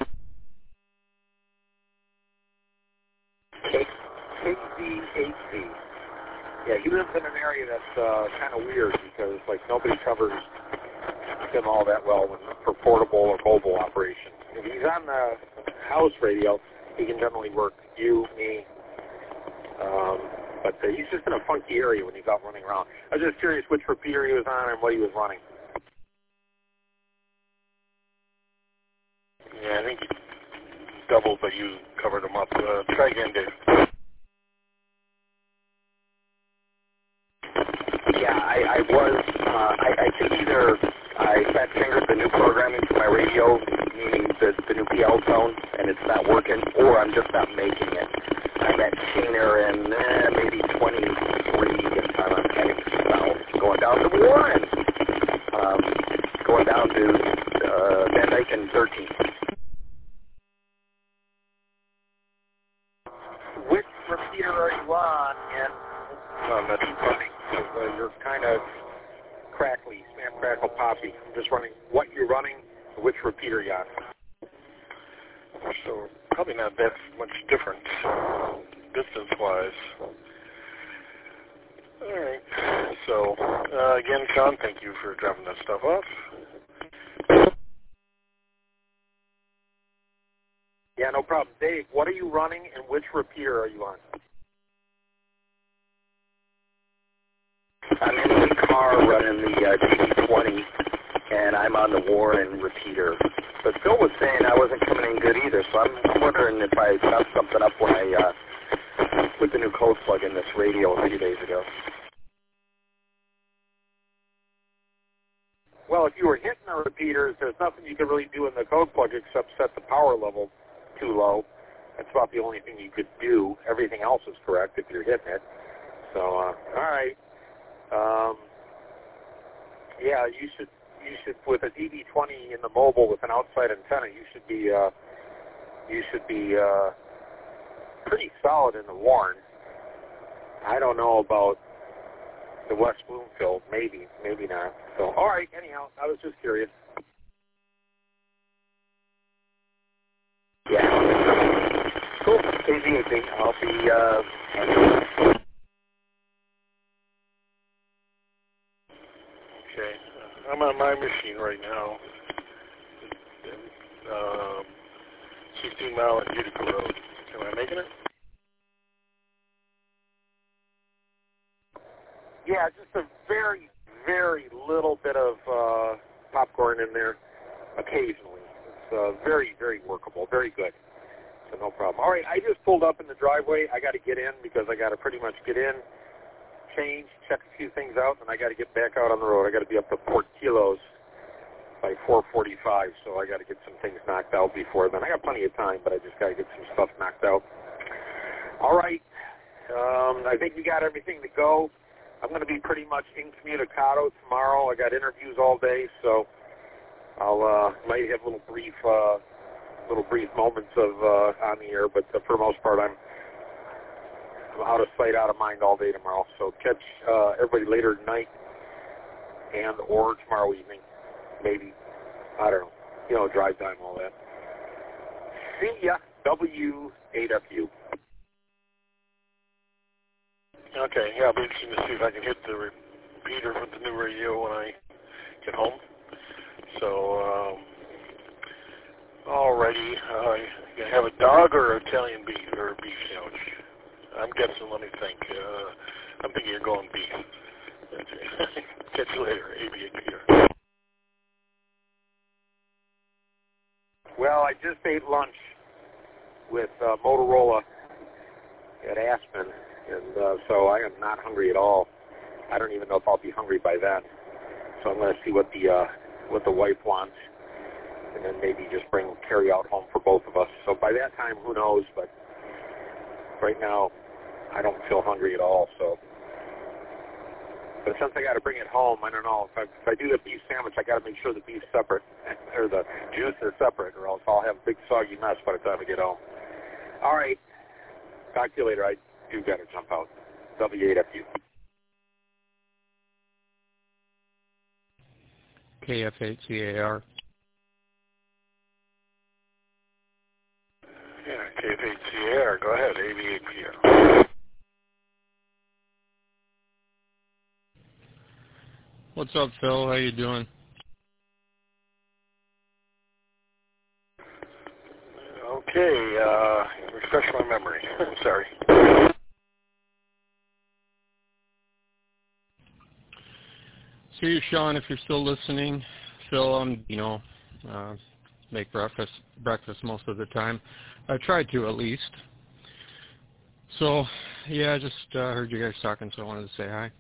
KZHC. Yeah, he lives in an area that's kind of weird because, nobody covers him all that well for portable or mobile operations. If he's on the house radio, he can generally work you, me, but he's just in a funky area when he's out running around. I was just curious which repeater he was on and what he was running. Yeah, I think doubled, but you covered them up. Try again, Dave. Yeah, I could either I fat fingered the new programming for my radio, meaning the new PL tone, and it's not working, or I'm just not making it. I'm at Shaner and maybe 23 if I'm on Phoenix South, going down to Warren, going down to Van Dyke and 13. Which repeater are you on? And That's funny. you're kind of crackly, Sam Crackle Poppy. I'm just running what you're running, which repeater you on. So probably not that much difference distance-wise. All right. So again, Sean, thank you for dropping that stuff off. Yeah, no problem. Dave, what are you running and which repeater are you on? I'm in the car running the DD20, and I'm on the Warren repeater. But Phil was saying I wasn't coming in good either, so I'm wondering if I messed something up when I put the new code plug in this radio a few days ago. Well, if you were hitting the repeaters, there's nothing you can really do in the code plug except set the power level too low. That's about the only thing you could do. Everything else is correct if you're hitting it. So, all right. Yeah, you should with a DD20 in the mobile with an outside antenna, you should be pretty solid in the Warren. I don't know about the West Bloomfield, maybe not. So, all right. Anyhow, I was just curious. Yeah. Cool. Easy. I'll be. Okay. I'm on my machine right now. 16 Mile and Utica Road. Am I making it? Yeah, just a very, very little bit of popcorn in there occasionally. It's very, very workable, very good. So no problem. All right, I just pulled up in the driveway. I got to get in because I got to pretty much get in, change, check a few things out, and I got to get back out on the road. I got to be up to Port Kilos by 4:45, so I got to get some things knocked out before then. I got plenty of time, but I just got to get some stuff knocked out. All right, I think we got everything to go. I'm going to be pretty much incommunicado tomorrow. I got interviews all day, so I'll might have little brief moments of on the air, but for the most part, I'm out of sight, out of mind all day tomorrow. So catch everybody later tonight and or tomorrow evening, maybe. I don't know. Drive time, all that. See ya. W8FU. Okay, yeah, I'll be interested to see if I can hit the repeater with the new radio when I get home. So, alrighty, you have a dog or Italian beef or a beef sandwich? I'm guessing, let me think. I'm thinking you're going beef. Catch you later, ABA Peter. Well, I just ate lunch with Motorola at Aspen. And so I am not hungry at all. I don't even know if I'll be hungry by then. So I'm going to see what the wife wants, and then maybe just bring carry out home for both of us. So by that time, who knows? But right now, I don't feel hungry at all. So, but since I got to bring it home, I don't know if I do the beef sandwich, I got to make sure the beef's separate or the juice is separate, or else I'll have a big soggy mess by the time I get home. All right. Talk to you later. I do got to jump out. W8FU. KF8CAR. Yeah, KF8CAR. Go ahead, ABAPR. What's up, Phil? How you doing? Okay, refresh my memory. I'm sorry. See you, Sean, if you're still listening. Phil, make breakfast most of the time. I tried to at least. So, yeah, I just heard you guys talking, so I wanted to say hi.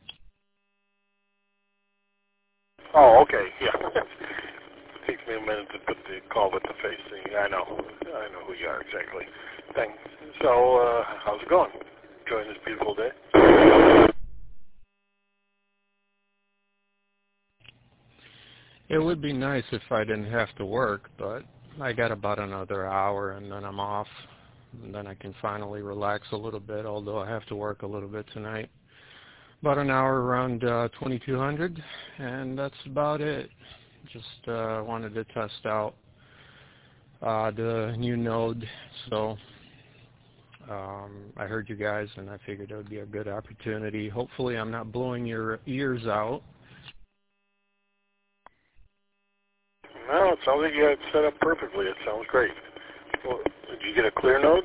Oh, okay, yeah. Takes me a minute to put the call with the face thing. I know who you are exactly. Thanks. So, how's it going? Enjoying this beautiful day? It would be nice if I didn't have to work, but I got about another hour and then I'm off. And then I can finally relax a little bit, although I have to work a little bit tonight. About an hour around 2200, and that's about it. Just wanted to test out the new node, so I heard you guys, and I figured it would be a good opportunity. Hopefully I'm not blowing your ears out. No, it sounds like you had it set up perfectly. It sounds great. Well, did you get a clear node?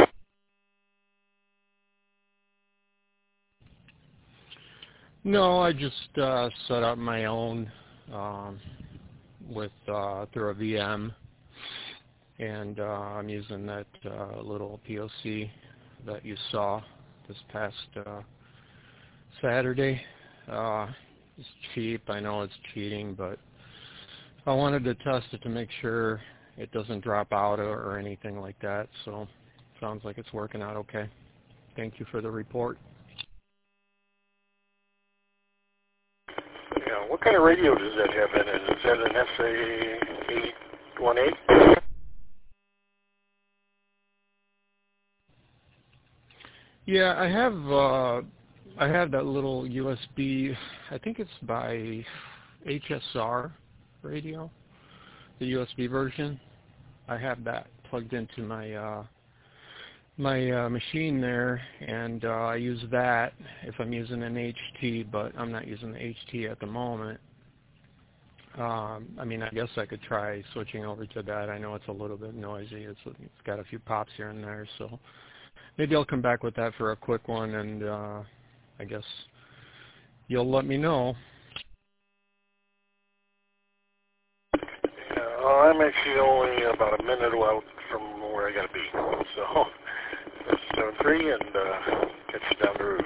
No, I just set up my own with through a VM, and I'm using that little POC that you saw this past Saturday. It's cheap. I know it's cheating, but I wanted to test it to make sure it doesn't drop out or anything like that. So sounds like it's working out okay. Thank you for the report. Yeah, what kind of radio does that have in it? Is that an SA818? Yeah, I have that little USB. I think it's by HSR radio, the USB version. I have that plugged into my machine there, and I use that if I'm using an HT, but I'm not using the HT at the moment. I mean, I guess I could try switching over to that. I know it's a little bit noisy. It's got a few pops here and there, so maybe I'll come back with that for a quick one, and I guess you'll let me know. Yeah, well, I'm actually only about a minute out from where I got to be. So, that's 7-3, and catch you down the road.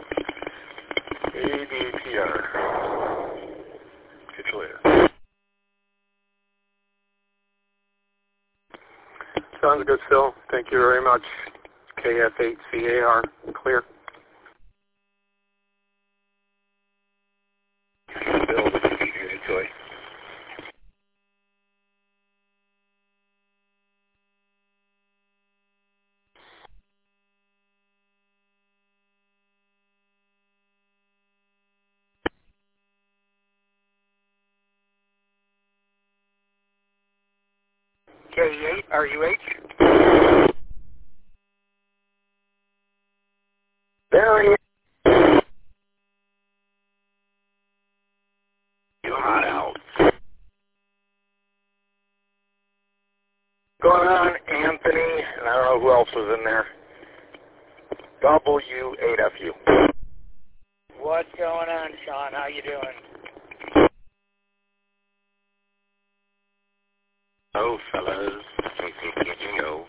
ADPR. Catch you later. Sounds good, Phil. Thank you very much. KF8CAR, clear. Bill, this is Eugene Toy. K8, RUH. There he is. You hot out. Going on, Anthony, and I don't know who else was in there. W8FU. What's going on, Sean? How you doing? Oh, fellas, KCPGO.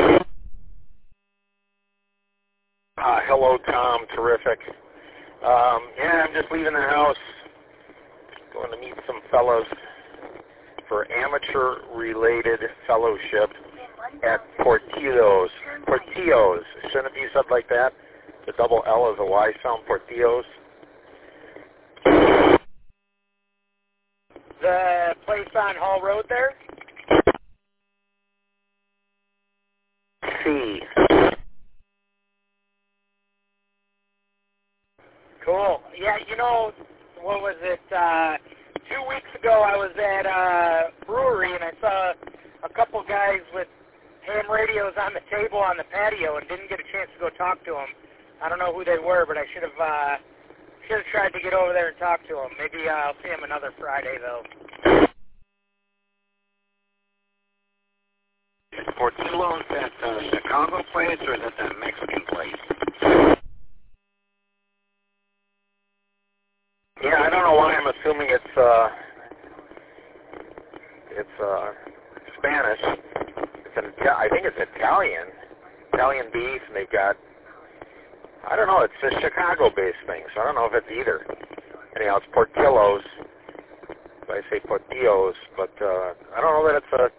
Hello, Tom. Terrific. Yeah, I'm just leaving the house. Going to meet some fellows for amateur-related fellowship at Portillo's. Portillo's. Shouldn't it be said like that? The double L is a Y sound. Portillo's. The place on Hall Road there? C. Cool. Yeah, you know, what was it? 2 weeks ago I was at a brewery and I saw a couple guys with ham radios on the table on the patio and didn't get a chance to go talk to them. I don't know who they were, but I should have tried to get over there and talk to them. Maybe I'll see them another Friday, though. Is Portillo's that Chicago place or is it that Mexican place? Yeah, I don't know why I'm assuming it's Spanish. I think it's Italian beef, and they've got, I don't know, it's a Chicago-based thing, so I don't know if it's either. Anyhow, it's Portillo's. I say Portillos, but I don't know that it's a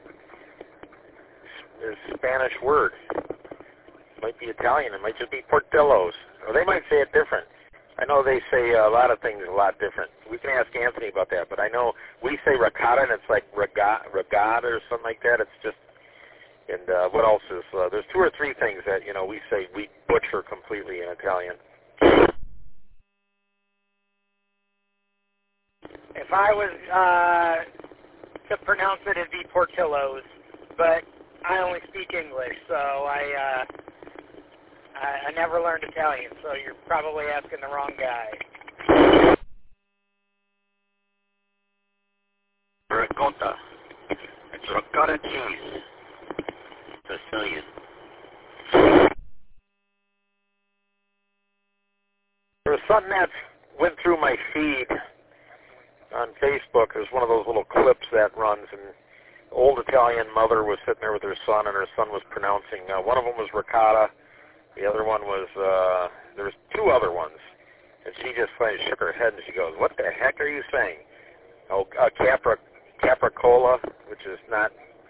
Spanish word. It might be Italian. It might just be Portillo's. Or they might say it different. I know they say a lot of things a lot different. We can ask Anthony about that, but I know we say ricotta, and it's like regatta or something like that. It's just, and what else is, there's 2 or 3 things that, we say we butcher completely in Italian. If I was to pronounce it, it'd be Portillo's, but I only speak English, so I never learned Italian, so you're probably asking the wrong guy. Ricotta. It's ricotta cheese. Sicilian. There was something that went through my feed on Facebook. There's one of those little clips that runs, and old Italian mother was sitting there with her son, and her son was pronouncing, one of them was ricotta, the other one was, there was 2 other ones, and she just finally shook her head, and she goes, what the heck are you saying? Oh, capricola, which is not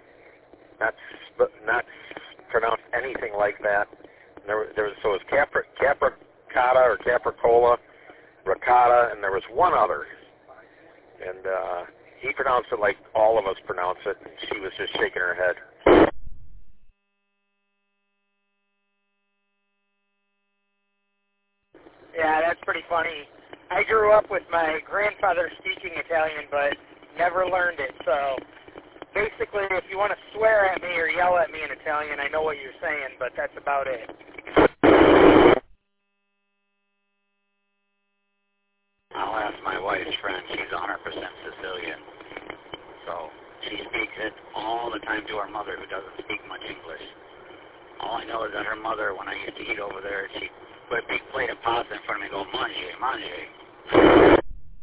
pronounced anything like that. And so it was capricotta or capricola, ricotta, and there was one other. And he pronounced it like all of us pronounce it, and she was just shaking her head. Yeah, that's pretty funny. I grew up with my grandfather speaking Italian, but never learned it. So basically, if you want to swear at me or yell at me in Italian, I know what you're saying, but that's about it. I'll ask my wife's friend. She's 100% Sicilian. So she speaks it all the time to her mother, who doesn't speak much English. All I know is that her mother, when I used to eat over there, she'd put a big plate of pasta in front of me and go, mangi, mangi.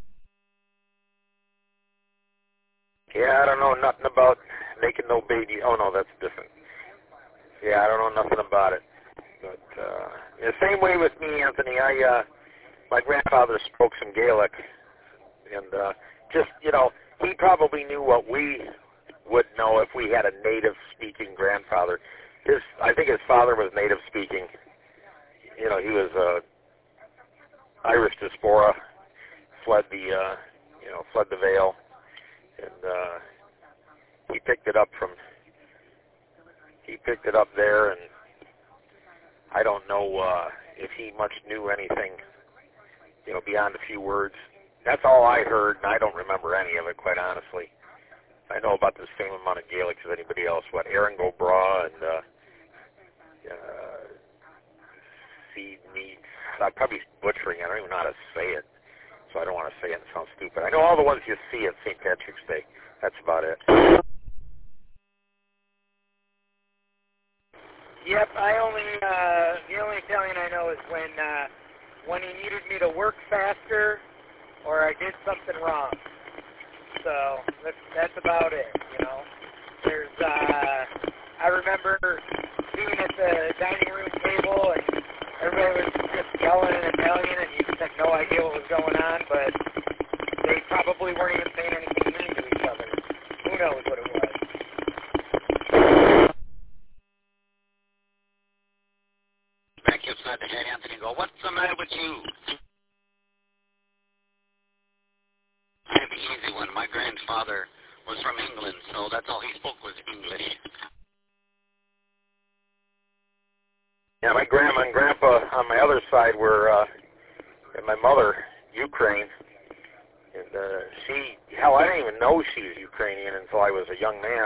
Yeah, I don't know nothing about making no baby. Oh, no, that's different. Yeah, I don't know nothing about it. But the same way with me, Anthony. My grandfather spoke some Gaelic, and just, he probably knew what we would know if we had a native-speaking grandfather. I think his father was native-speaking. He was Irish diaspora, fled the Vale, and he picked it up there, and I don't know if he much knew anything, beyond a few words. That's all I heard, and I don't remember any of it, quite honestly. I know about the same amount of Gaelic as anybody else. What, Aaron Go Bra and Seed Meats. I'm probably butchering it. I don't even know how to say it, so I don't want to say it and sound stupid. I know all the ones you see at St. Patrick's Day. That's about it. Yep, the only Italian I know is when he needed me to work faster or I did something wrong. So that's about it, There's I remember being at the dining room table and everybody was just yelling in Italian and you just had no idea what was going on, but they probably weren't even saying anything mean to each other. Who knows what it was? Back upside the head, Anthony, go, what's the matter with you? I have an easy one. My grandfather was from England, so that's all he spoke was English. Yeah, my grandma and grandpa on my other side were, and my mother, Ukraine. And I didn't even know she was Ukrainian until I was a young man.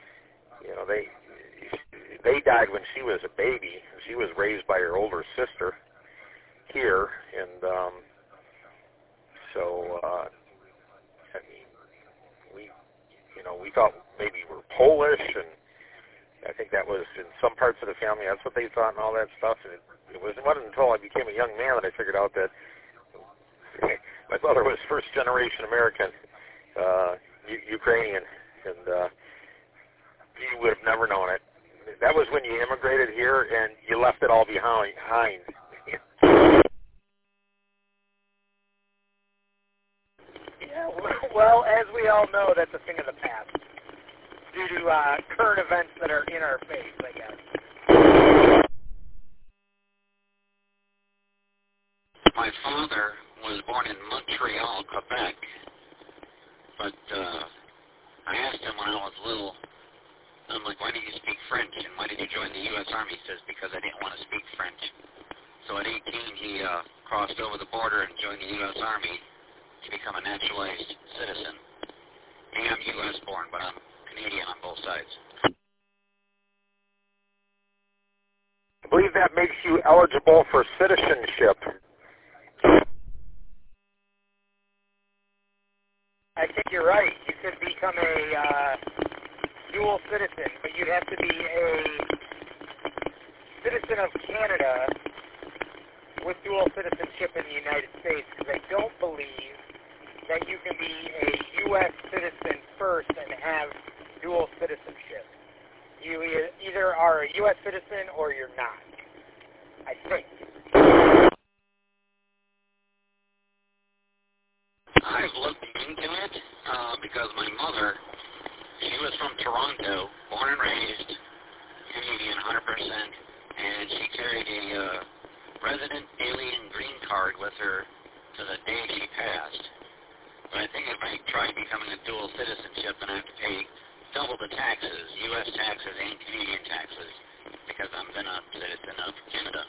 They died when she was a baby. She was raised by her older sister here, and we thought maybe we're Polish, and I think that was in some parts of the family. That's what they thought and all that stuff. And it wasn't until I became a young man that I figured out that my mother was first-generation American, Ukrainian, and you would have never known it. emigrated here and you left it all behind. Yeah, well, as we all know, that's a thing of the past due to current events that are in our face, I guess. My father was born in Montreal, Quebec, but I asked him when I was little, I'm like, why did you speak French, and why did you join the U.S. Army? He says, because I didn't want to speak French. So at 18, he crossed over the border and joined the U.S. Army to become a naturalized citizen. I am U.S. born, but I'm Canadian on both sides. I believe that makes you eligible for citizenship. I think you're right. You could become a dual citizen, but you'd have to be a citizen of Canada with dual citizenship in the United States, because I don't believe that you can be a U.S. citizen first and have dual citizenship. You either are a U.S. citizen or you're not, I think. I've looked into it because my mother, she was from Toronto, born and raised Canadian 100%, and she carried a resident alien green card with her to the day she passed. But I think if I try becoming a dual citizenship, then I have to pay double the taxes, U.S. taxes and Canadian taxes, because I'm then a citizen of Canada.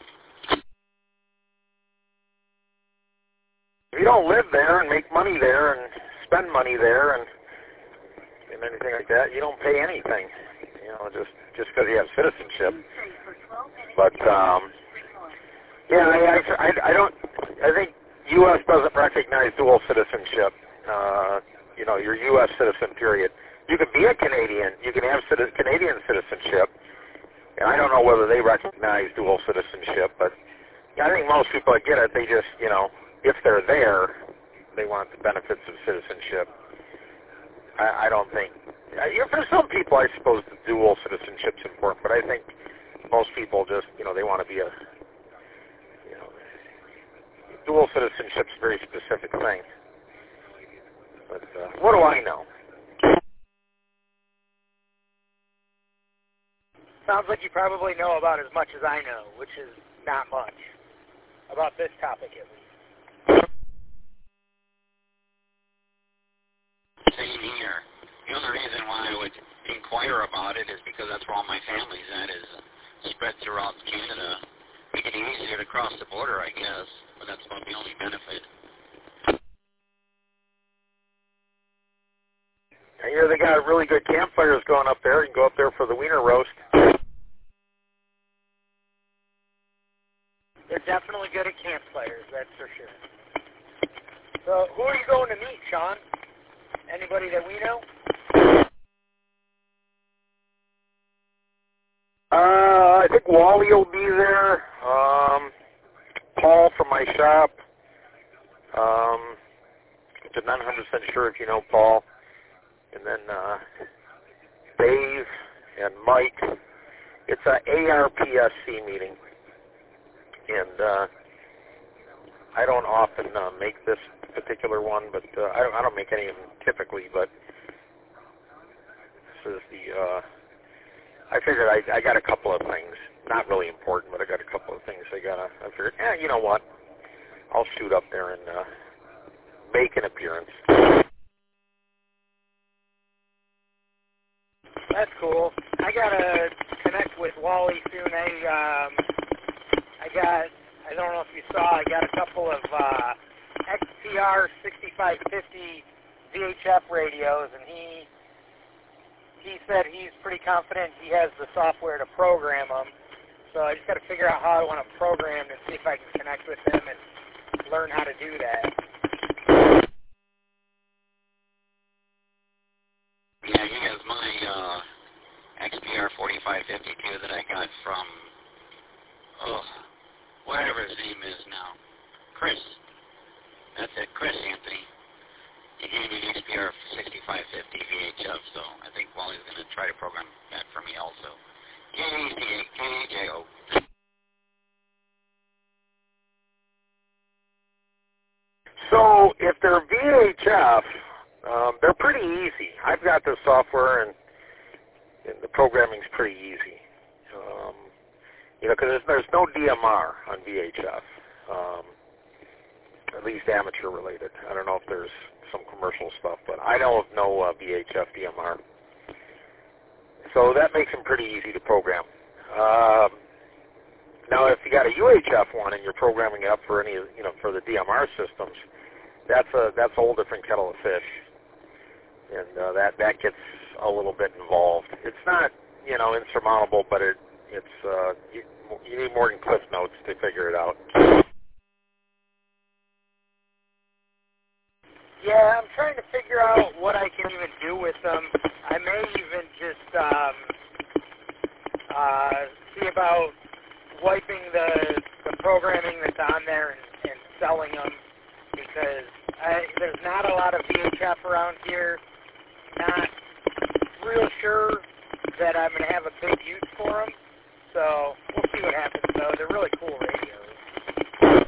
If you don't live there and make money there and spend money there and anything like that, you don't pay anything. You know, just because you have citizenship. But yeah, I think U.S. doesn't recognize dual citizenship. You know, you're U.S. citizen, period. You can be a Canadian. You can have Canadian citizenship. And I don't know whether they recognize dual citizenship, but I think most people that get it, they just, you know, if they're there, they want the benefits of citizenship. I don't think, for some people, I suppose the dual citizenship's important, but I think most people just, you know, they want to be a, you know, dual citizenship's a very specific thing. But what do I know? Sounds like you probably know about as much as I know, which is not much, about this topic at least. Same here. The only reason why I would inquire about it is because that's where all my family's at, is spread throughout Canada. Make it easier to cross the border, I guess, but that's about the only benefit. I hear they got really good campfires going up there. You can go up there for the wiener roast. They're definitely good at campfires, that's for sure. So, who are you going to meet, Sean? Anybody that we know? I think Wally will be there. Paul from my shop. I'm not 100% sure if you know Paul. And then Dave and Mike. It's an ARPSC meeting. And I don't often make this particular one, but I don't make any of them typically, but this is the, I figured I got a couple of things, not really important, but I got a couple of things I figured, you know what, I'll shoot up there and make an appearance. That's cool. I gotta connect with Wally soon. I don't know if you saw, I got a couple of XPR 6550 VHF radios, and he said he's pretty confident he has the software to program them. So I just got to figure out how I want to program and see if I can connect with him and learn how to do that. Yeah, he has my XPR 4552 that I got from, whatever his name is now. Chris. That's it, Chris Anthony. He gave me an XPR 6550 VHF, so I think Wally's going to try to program that for me also. K-A-C-A-K-A-J-O. So if they're VHF, they're pretty easy. I've got the software, and the programming's pretty easy. Because there's no DMR on VHF, at least amateur related. I don't know if there's some commercial stuff, but I know of no VHF DMR. So that makes them pretty easy to program. Now, if you got a UHF one and you're programming it up for any, for the DMR systems, that's a whole different kettle of fish, and that gets a little bit involved. It's not, insurmountable, but it's you need more than Cliff Notes to figure it out. Yeah, I'm trying to figure out what I can even do with them. I may even just see about wiping the programming that's on there and selling them, because there's not a lot of VHF around here. Not real sure that I'm going to have a big use for them, so we'll see what happens, though. They're really cool radios.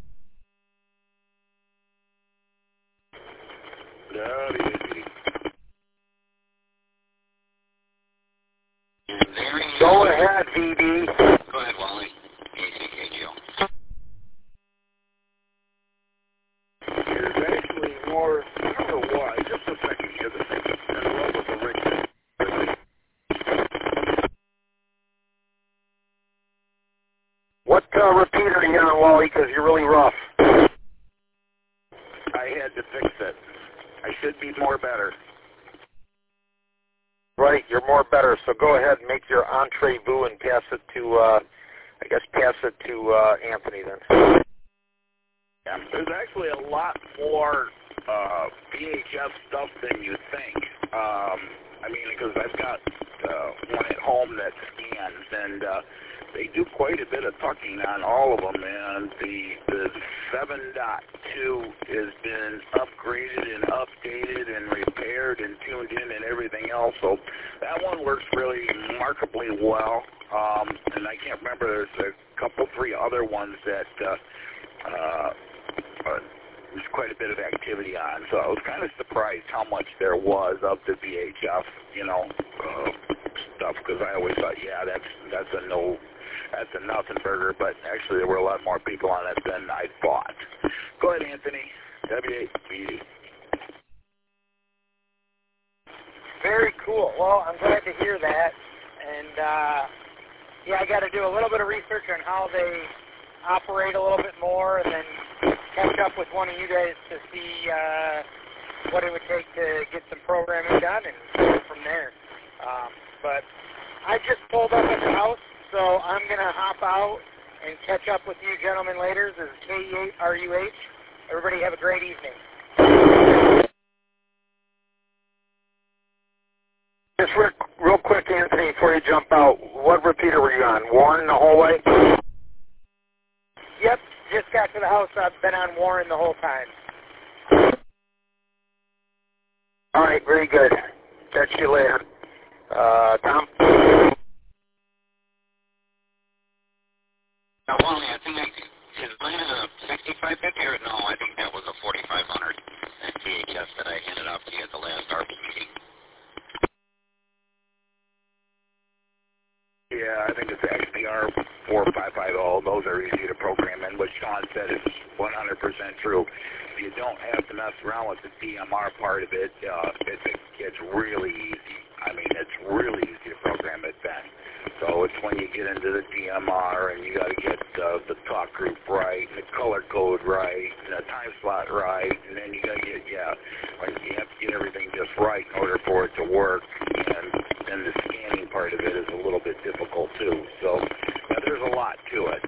Go ahead, VD. Go ahead, Wally. K-A-C-K-A-J-O. There's actually more, I don't know why, just a second here, the thing that's wrong with the ring. What repeater are you on, Wally, because you're really rough? I had to fix it. I should be more better. Right, you're more better, so go ahead and make your entree-vous and pass it to, Anthony then. Yeah, there's actually a lot more VHF stuff than you think. Because I've got one at home that scans, and they do quite a bit of tucking on all of them, and the 7.2 has been upgraded and updated and repaired and tuned in and everything else, so that one works really remarkably well. And I can't remember, there's a couple, 3 other ones that there's quite a bit of activity on, so I was kind of surprised how much there was of the VHF, stuff, because I always thought, yeah, that's a nothing burger, but actually there were a lot more people on it than I thought. Go ahead, Anthony. W8BD. Very cool. Well, I'm glad to hear that, and I got to do a little bit of research on how they operate a little bit more, and then catch up with one of you guys to see what it would take to get some programming done and go from there. But I just pulled up at the house, so I'm going to hop out and catch up with you gentlemen later. This is K8RUH. Everybody have a great evening. Just real quick, Anthony, before you jump out, what repeater were you on? Warren the whole way? Yep, just got to the house. I've been on Warren the whole time. All right, very good. Catch you later. Tom? Wally, I think is mine a 6550 or no? I think that was a 4500. That VHS that I handed off to you at the last ARP meeting. Yeah, I think it's XPR 4550. Those are easy to program, and what Sean said is 100% true. If you don't have to mess around with the DMR part of it, it's really easy. It's really easy to program it then. So it's when you get into the DMR and you got to get the talk group right, and the color code right, and the time slot right, and then you got to get, you have to get everything just right in order for it to work, and then the scanning part of it is a little bit difficult too. So there's a lot to it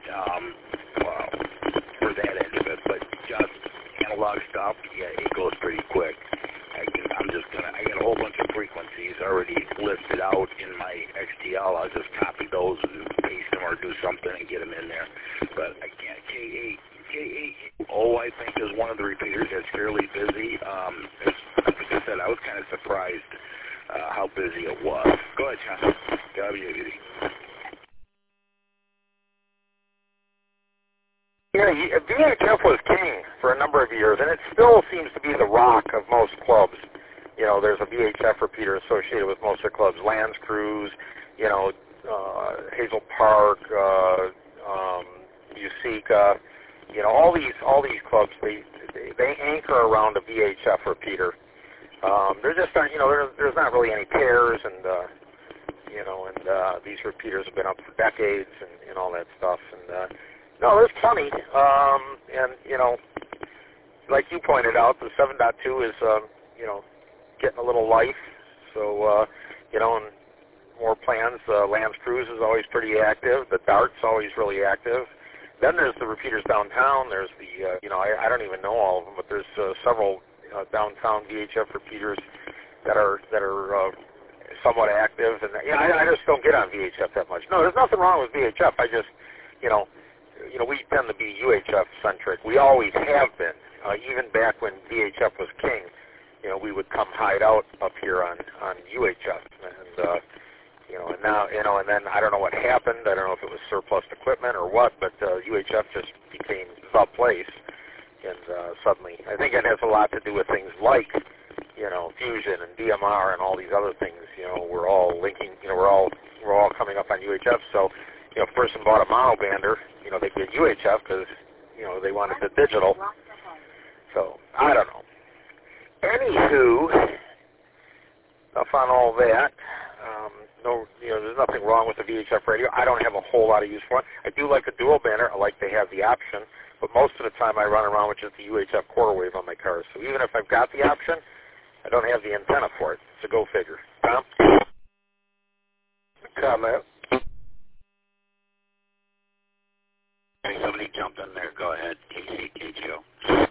for that end of it, but just analog stuff, it goes pretty quick. I got a whole bunch of frequencies already listed out in my XTL. I'll just copy those and paste them or do something and get them in there. But I can't. K8O, I think, is one of the repeaters that's fairly busy. Like I said, I was kind of surprised how busy it was. Go ahead, Sean. WAVD. VHF was king for a number of years, and it still seems to be the rock of most clubs. You know, there's a VHF repeater associated with most of the clubs. Lands Cruise, you know, Hazel Park, Useca, you know, all these clubs, they anchor around a VHF repeater. There just aren't, you know, there's not really any pairs, and you know, and these repeaters have been up for decades and all that stuff. And no, there's plenty. And you know, like you pointed out, the 7.2 is you know, getting a little life. So you know, and more plans. Lamb's Cruise is always pretty active. The Dart's always really active. Then there's the repeaters downtown. There's the you know, I don't even know all of them, but there's several downtown VHF repeaters that are somewhat active. And you know, I just don't get on VHF that much. No, there's nothing wrong with VHF. I just, you know, we tend to be UHF centric. We always have been. Even back when VHF was king, you know, we would come hide out up here on UHF, and you know, and now, you know, and then I don't know what happened. I don't know if it was surplus equipment or what, but UHF just became the place, and suddenly, I think it has a lot to do with things like, you know, Fusion and DMR and all these other things. You know, we're all linking. You know, we're all coming up on UHF. So, you know, if a person bought a monobander, you know, they get UHF because, you know, they wanted the digital. So I don't know. Anywho, enough on all that. No, you know, there's nothing wrong with the VHF radio. I don't have a whole lot of use for it. I do like a dual banner. I like to have the option, but most of the time I run around with just the UHF quarter wave on my cars. So even if I've got the option, I don't have the antenna for it. So go figure. Tom? Comment. Hey, somebody jumped in there. Go ahead. KCKGO.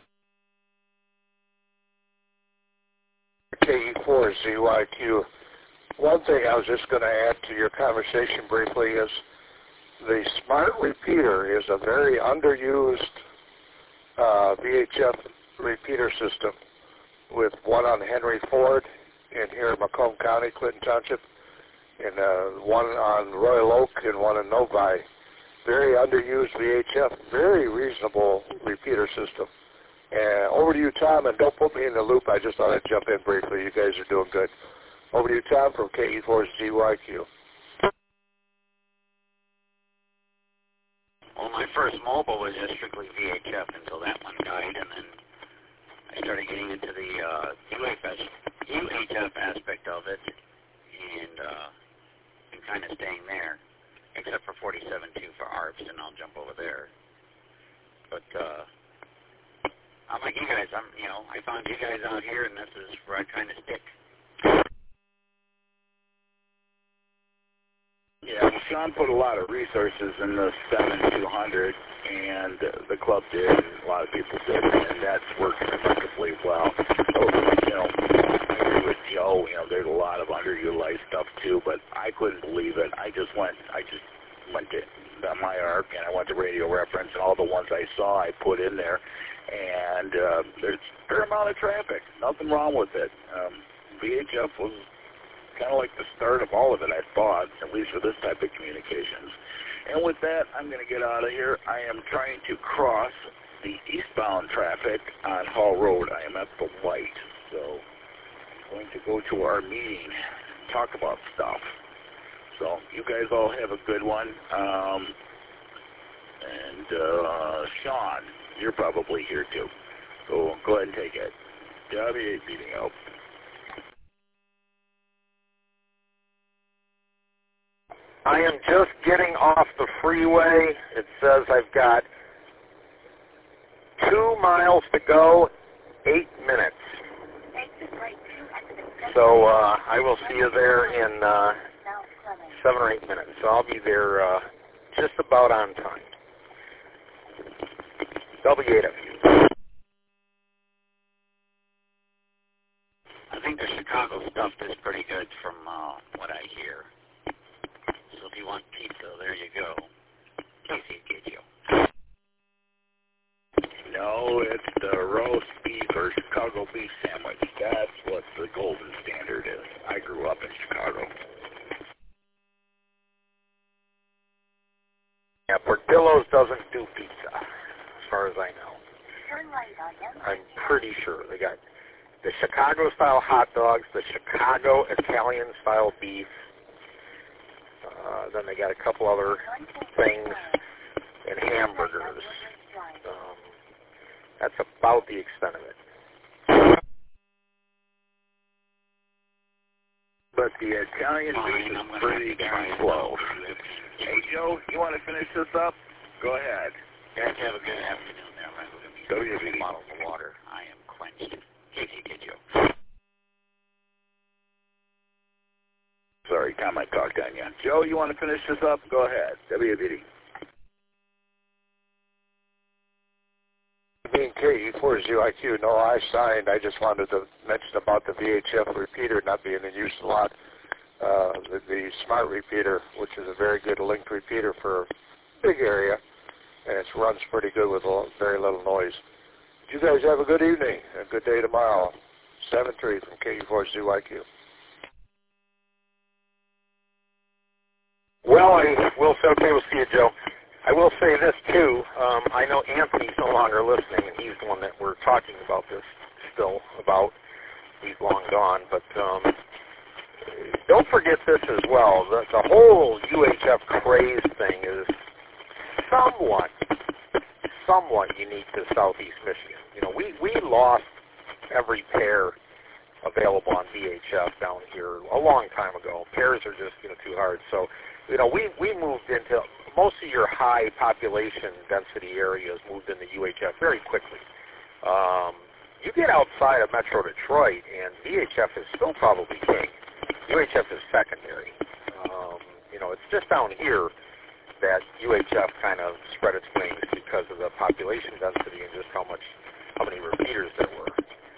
KE4ZYQ. One thing I was just going to add to your conversation briefly is the smart repeater is a very underused VHF repeater system, with one on Henry Ford in here in Macomb County, Clinton Township, and one on Royal Oak and one in Novi. Very underused VHF, very reasonable repeater system. And over to you, Tom, and don't put me in the loop. I just thought I'd jump in briefly. You guys are doing good. Over to you, Tom, from KE4ZYQ. Well, my first mobile was just strictly VHF until that one died, and then I started getting into the UHF aspect of it, and been kind of staying there, except for 47.2 for ARPS, and I'll jump over there. But I'm like you guys. You know, I found you guys out here, and this is where I kind of stick. Yeah, well, Sean put a lot of resources in the 7200, and the club did, and a lot of people did, and that's worked remarkably well. So, you know, I agree with Joe. You know, there's a lot of underutilized stuff too, but I couldn't believe it. I just went to my ARC, and I went to Radio Reference, and all the ones I saw I put in there, and there's a fair amount of traffic. Nothing wrong with it. VHF was kind of like the start of all of it, I thought, at least for this type of communications. And with that, I'm going to get out of here. I am trying to cross the eastbound traffic on Hall Road. I am at the light, so I'm going to go to our meeting, talk about stuff. So you guys all have a good one. And Sean, you're probably here too. So go ahead and take it. W8 meeting out. I am just getting off the freeway. It says I've got 2 miles to go, 8 minutes. So I will see you there in 7 or 8 minutes. So I'll be there just about on time. W8 of you. I think the Chicago stuff is pretty good from what I hear. So if you want pizza, there you go. KCKGO. No, it's the roast beef or Chicago beef sandwich. That's what the golden standard is. I grew up in Chicago. Yeah, Portillo's doesn't do pizza. far as I know. I'm pretty sure. They got the Chicago-style hot dogs, the Chicago Italian-style beef. Then they got a couple other things and hamburgers. That's about the extent of it. But the Italian beef is pretty darn slow. Hey, Joe, you want to finish this up? Go ahead. Guys, have a good afternoon there. WBD. Bottles of water. I am quenched. KCK Joe. Sorry, Tom, I talked on you. Joe, you want to finish this up? Go ahead. WBD. Being KE4ZIQ, no, I signed. I just wanted to mention about the VHF repeater not being in use a lot. The smart repeater, which is a very good linked repeater for a big area, and it runs pretty good with very little noise. You guys have a good evening and a good day tomorrow. 7-3 from KE4ZIQ. Well, I will say, okay, we'll see you, Joe. I will say this, too. I know Anthony's no longer listening, and he's the one that we're talking about this still about. He's long gone, but don't forget this as well. The whole UHF craze thing is somewhat unique to Southeast Michigan. You know, we lost every pair available on VHF down here a long time ago. Pairs are just, too hard. So, we moved into most of your high population density areas moved into UHF very quickly. You get outside of Metro Detroit, and VHF is still probably king. UHF is secondary. It's just down here that UHF kind of spread its wings because of the population density and just how many repeaters there were.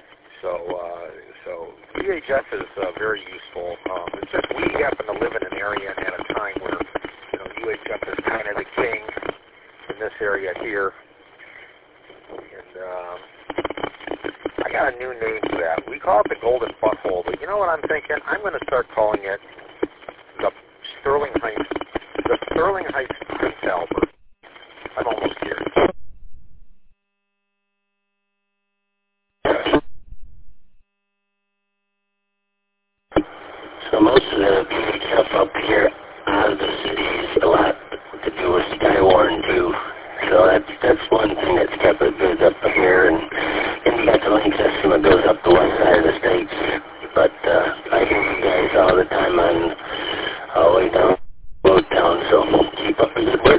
So VHF is very useful. It's just we happen to live in an area and at a time where UHF is kind of the king in this area here. And I got a new name for that. We call it the Golden Butthole, but you know what I'm thinking? I'm going to start calling it the Sterling Heights Prince Albert. I'm almost here. So most of the VHF up here out of the city is a lot to do with Skywarn too. So that's one thing that's kept it good up here, and you got the link system that goes up the west side of the states. But I hear you guys all the time on all the way down Road Town, so keep up the good work.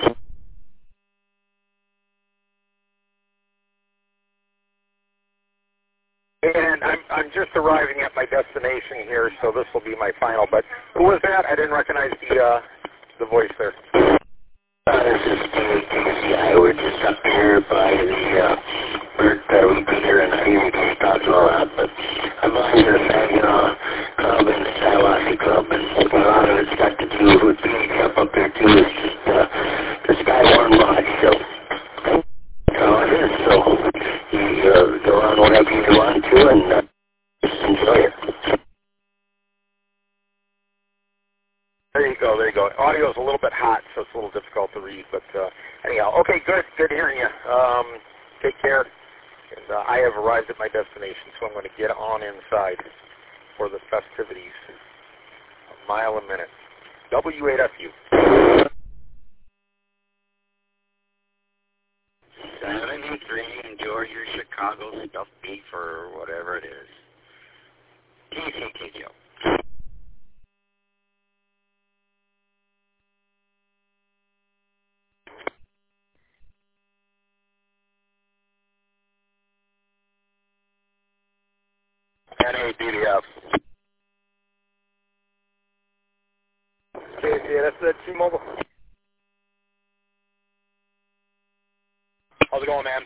And I'm just arriving at my destination here, so this will be my final. But who was that? I didn't recognize the voice there. This is KCI. We're just up here by the Bert repeater, and I hear you guys talking a lot, but I belong to the Saginaw Club and the Shiawassee Club, and a lot of it's got to do with VHF up there too. It's just the Skywarn Lodge, so that's all it is. So you go on whatever you want to, and just enjoy it. There you go. Audio's a little bit hot, so it's a little difficult to read. But anyhow, okay, good hearing you. Take care. And I have arrived at my destination, so I'm going to get on inside for the festivities. A mile a minute. W8FU. 73, enjoy your Chicago stuffed beef or whatever it is. KCK Joe. NABDF. Yeah, that's the T-Mobile. How's it going, man?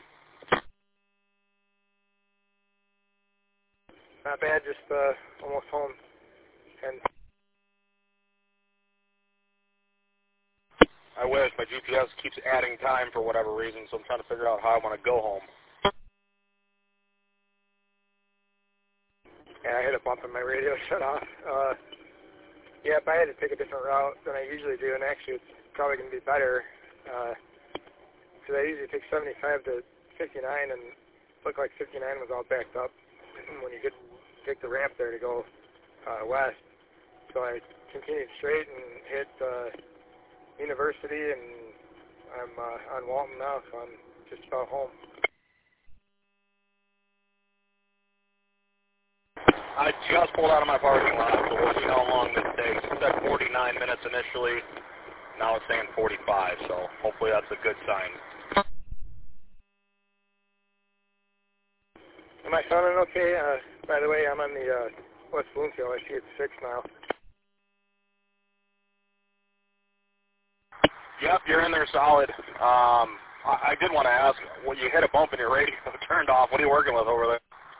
Not bad, just almost home. And I wish. My GPS keeps adding time for whatever reason, so I'm trying to figure out how I want to go home. I hit a bump and my radio shut off. Yep, I had to take a different route than I usually do, and actually it's probably going to be better because I usually take 75 to 59, and looked like 59 was all backed up when you take the ramp there to go west. So I continued straight and hit University, and I'm on Walton now, so I'm just about home. I just pulled out of my parking lot, so we'll see how long this takes. It said 49 minutes initially. Now it's saying 45, so hopefully that's a good sign. Am I sounding okay? By the way, I'm on the West Bloomfield. I see it's 6 now. Yep, you're in there solid. I did want to ask, when you hit a bump in your radio, turned off, what are you working with over there?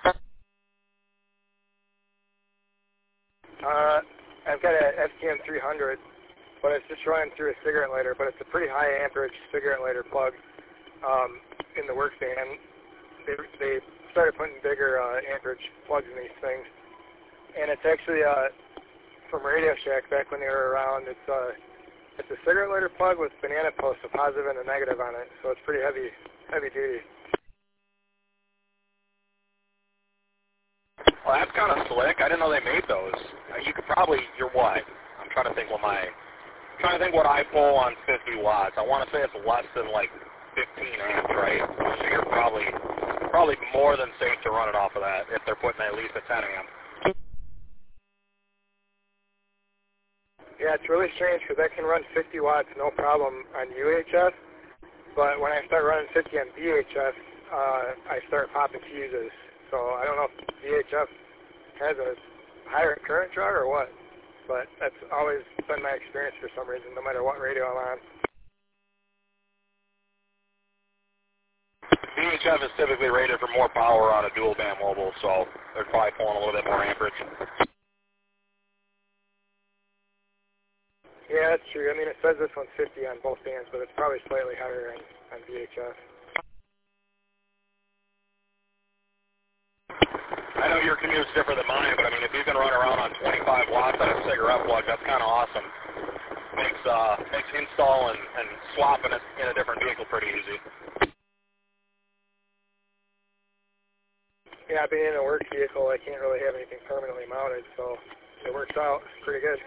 I've got a FTM 300, but it's just running through a cigarette lighter, but it's a pretty high amperage cigarette lighter plug in the work stand. They started putting bigger amperage plugs in these things, and it's actually from Radio Shack back when they were around. It's a cigarette lighter plug with banana posts, a positive and a negative on it, so it's pretty heavy duty. Well, that's kind of slick. I didn't know they made those. You could probably, you're what? I'm trying to think what I pull on 50 watts. I want to say it's less than like 15 amps, right? So you're probably more than safe to run it off of that if they're putting at least a 10 amp. Yeah, it's really strange because I can run 50 watts no problem on UHF, but when I start running 50 on VHF, I start popping fuses. So I don't know if VHF has a higher current draw or what, but that's always been my experience for some reason, no matter what radio I'm on. VHF is typically rated for more power on a dual band mobile, so they're probably pulling a little bit more amperage. Yeah, that's true. I mean, it says this one's 50 on both bands, but it's probably slightly higher on VHF. I know your commute's different than mine, but I mean, if you can run around on 25 watts on a cigarette plug, that's kind of awesome. Makes install and swapping it in a different vehicle pretty easy. Yeah, being in a work vehicle, I can't really have anything permanently mounted, so it works out pretty good.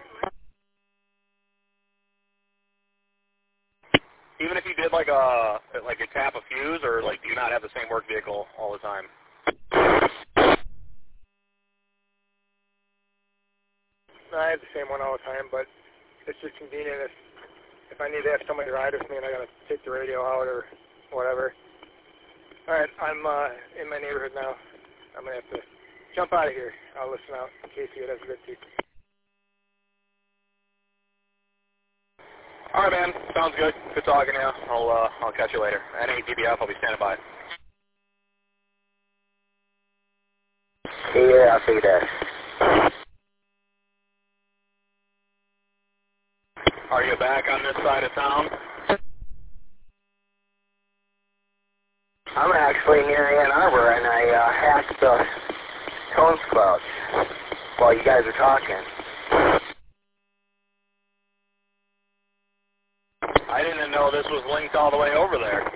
Even if you did like a tap a fuse, or like, do you not have the same work vehicle all the time? No, I have the same one all the time, but it's just convenient if I need to have somebody ride with me and I gotta take the radio out or whatever. All right, I'm in my neighborhood now. I'm gonna have to jump out of here. I'll listen out in case you have a good seat. All right, man. Sounds good. Good talking to you. I'll catch you later. Any DBF, I'll be standing by. Yeah, I'll see that. Are you back on this side of town? I'm actually near Ann Arbor, and I hacked the tone squelch while you guys are talking. I didn't know this was linked all the way over there.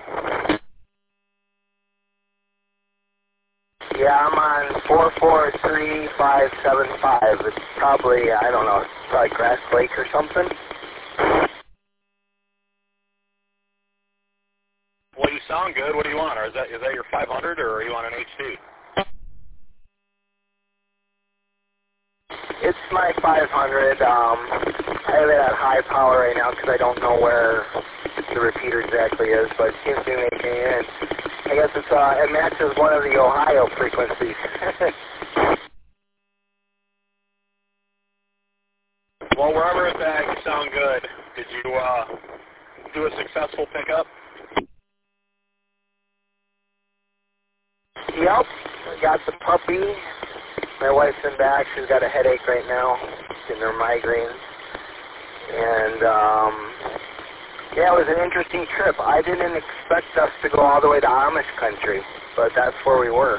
Yeah, I'm on 443575. It's probably, I don't know, it's probably Grass Lake or something. Well, you sound good. What do you want? Or is that your 500, or are you on an HT? It's my 500. I have it at high power right now because I don't know where the repeater exactly is, but it seems to be making it. I guess it matches one of the Ohio frequencies. Well, wherever it's at, you sound good. Did you do a successful pickup? Yep, I got the puppy. My wife's in back. She's got a headache right now, getting her migraines. And, yeah, it was an interesting trip. I didn't expect us to go all the way to Amish country, but that's where we were.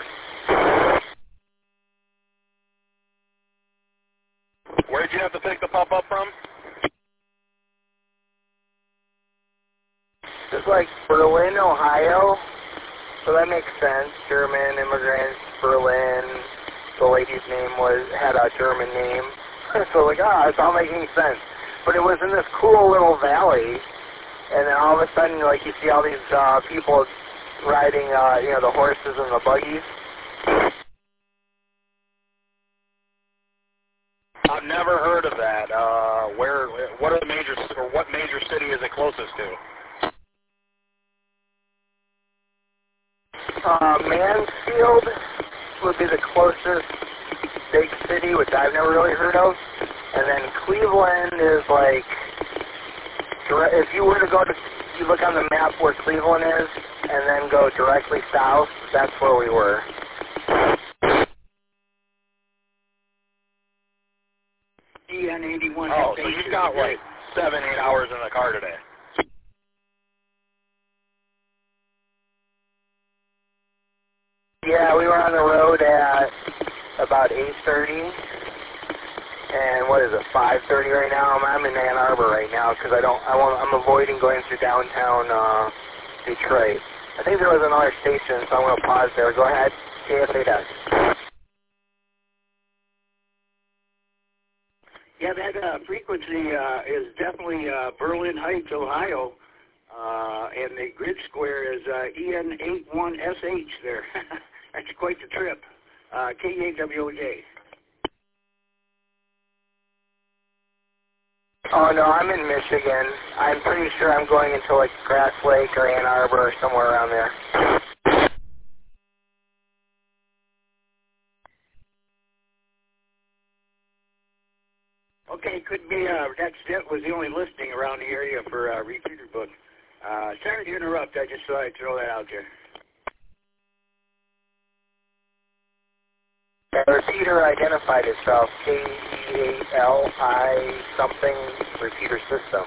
Where did you have to pick the pup up from? It's like Berlin, Ohio. So that makes sense. German immigrants, Berlin. The lady's name had a German name. So like, it's all making sense. But it was in this cool little valley, and then all of a sudden, like, you see all these people riding, the horses and the buggies. I've never heard of that. What major city is it closest to? Mansfield would be the closest big city, which I've never really heard of. And then Cleveland is like, if you were to you look on the map where Cleveland is, and then go directly south, that's where we were. EN81. Oh, so you've got like 7-8 hours in the car today. Yeah, we were on the road at about 8:30, and what is it, 5:30 right now? I'm in Ann Arbor right now because I'm avoiding going through downtown Detroit. I think there was another station, so I'm going to pause there. Go ahead, KFAS. Yeah, that frequency is definitely Berlin Heights, Ohio, and the grid square is EN81SH there. That's quite the trip. KAWJ. Oh, no, I'm in Michigan. I'm pretty sure I'm going into, like, Grass Lake or Ann Arbor or somewhere around there. Okay, could be, that was the only listing around the area for repeater book. Sorry to interrupt, I just thought I'd throw that out there. The repeater identified itself, KEALI something repeater system.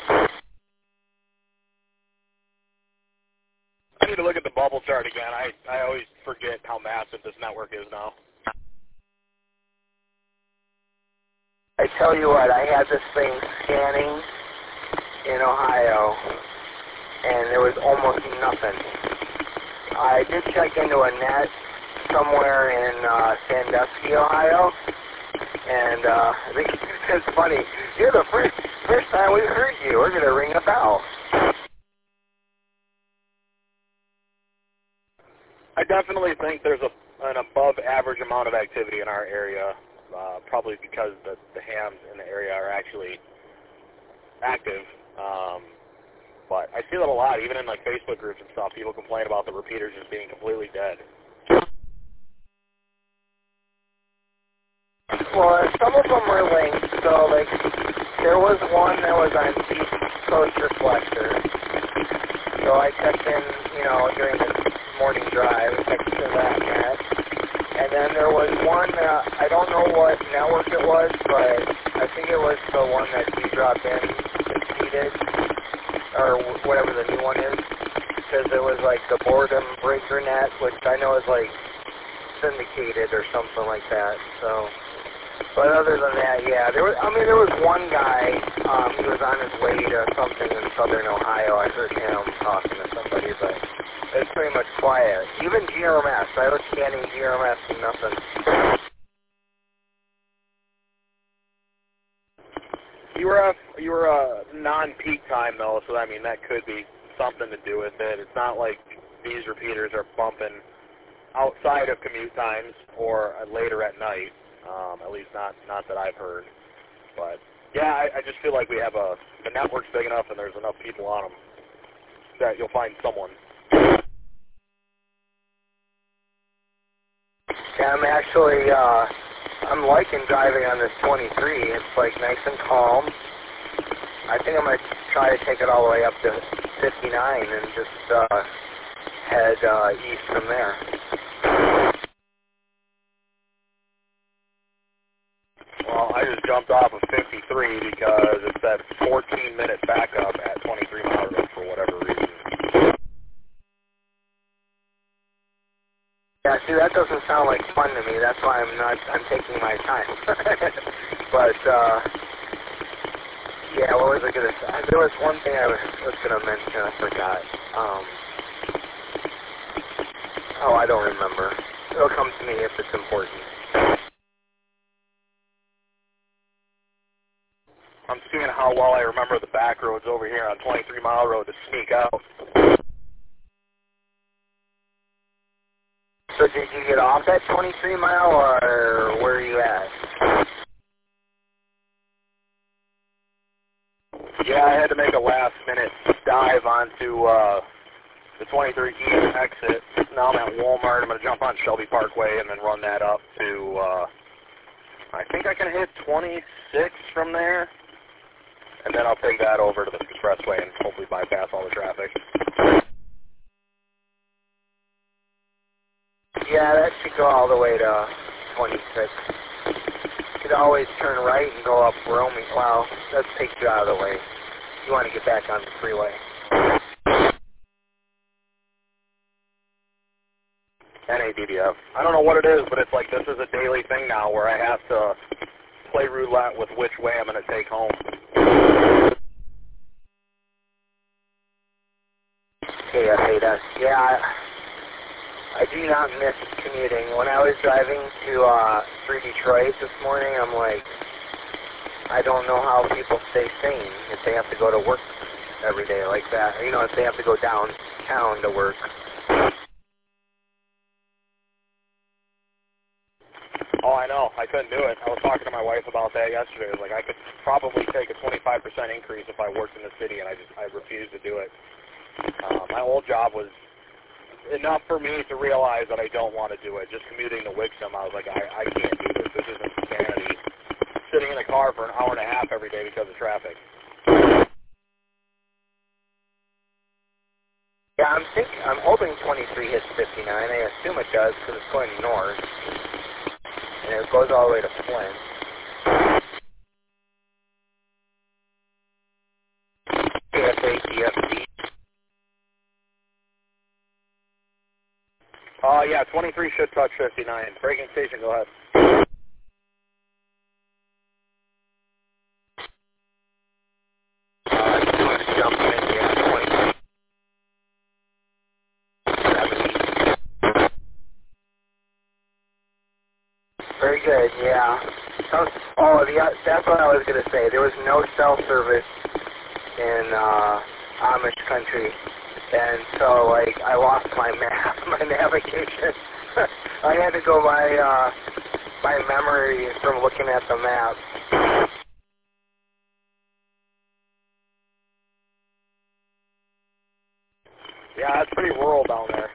I need to look at the bubble chart again. I always forget how massive this network is now. I tell you what, I had this thing scanning in Ohio, and there was almost nothing. I did check into a net somewhere in Sandusky, Ohio, and I think it's funny. You're the first time we heard you. We're going to ring a bell. I definitely think there's an above-average amount of activity in our area, probably because the hams in the area are actually active. But I see that a lot, even in like Facebook groups and stuff. People complain about the repeaters just being completely dead. Well, some of them were linked, so like there was one that was on East Coast Reflector. So I checked in, during the morning drive, checked into that net. And then there was one, I don't know what network it was, but I think it was the one that you dropped in, Exceeded, or whatever the new one is. Because it was like the Boredom Breaker net, which I know is like syndicated or something like that, so... But other than that, yeah, there was one guy, he was on his way to something in southern Ohio. I heard him talking to somebody, but it's pretty much quiet. Even GRMS, I was scanning GRMS and nothing. You were a non-peak time though, so I mean that could be something to do with it. It's not like these repeaters are bumping outside of commute times or later at night. At least not that I've heard. But yeah, I just feel like we have the network's big enough and there's enough people on them that you'll find someone. Yeah, I'm actually, I'm liking driving on this 23. It's like nice and calm. I think I'm going to try to take it all the way up to 59 and just head east from there. Well, I just jumped off of 53 because it said 14-minute backup at 23 miles for whatever reason. Yeah, see, that doesn't sound like fun to me. That's why I'm taking my time. But, Yeah, what was I going to say? There was one thing I was going to mention. I forgot. I don't remember. It'll come to me if it's important. I'm seeing how well I remember the back roads over here on 23 Mile Road to sneak out. So did you get off at 23 Mile, or where are you at? Yeah, I had to make a last-minute dive onto the 23 East exit. Now I'm at Walmart. I'm going to jump on Shelby Parkway and then run that up to, I think I can hit 26 from there. And then I'll take that over to the expressway and hopefully bypass all the traffic. Yeah, that should go all the way to 26. You could always turn right and go up Romeo. Well, that takes you out of the way. You want to get back on the freeway. NADDF. I don't know what it is, but it's like this is a daily thing now where I have to play roulette with which way I'm going to take home. Yeah, I do not miss commuting. When I was driving through Detroit this morning, I'm like, I don't know how people stay sane if they have to go to work every day like that. You know, if they have to go downtown to work. Oh, I know. I couldn't do it. I was talking to my wife about that yesterday. I was like, I could probably take a 25% increase if I worked in the city, and I refused to do it. My old job was enough for me to realize that I don't want to do it. Just commuting to Wixom, I was like, I can't do this. This isn't insanity. Sitting in a car for an hour and a half every day because of traffic. Yeah, I'm hoping 23 hits 59. I assume it does because it's going north. And it goes all the way to Flint. DFD. Yeah, 23 should touch 59. Braking station, go ahead. Jump in, yeah, 20. Very good, yeah. That's what I was going to say. There was no cell service in Amish country. And so, like, I lost my map, my navigation. I had to go by memory from looking at the map. Yeah, it's pretty rural down there.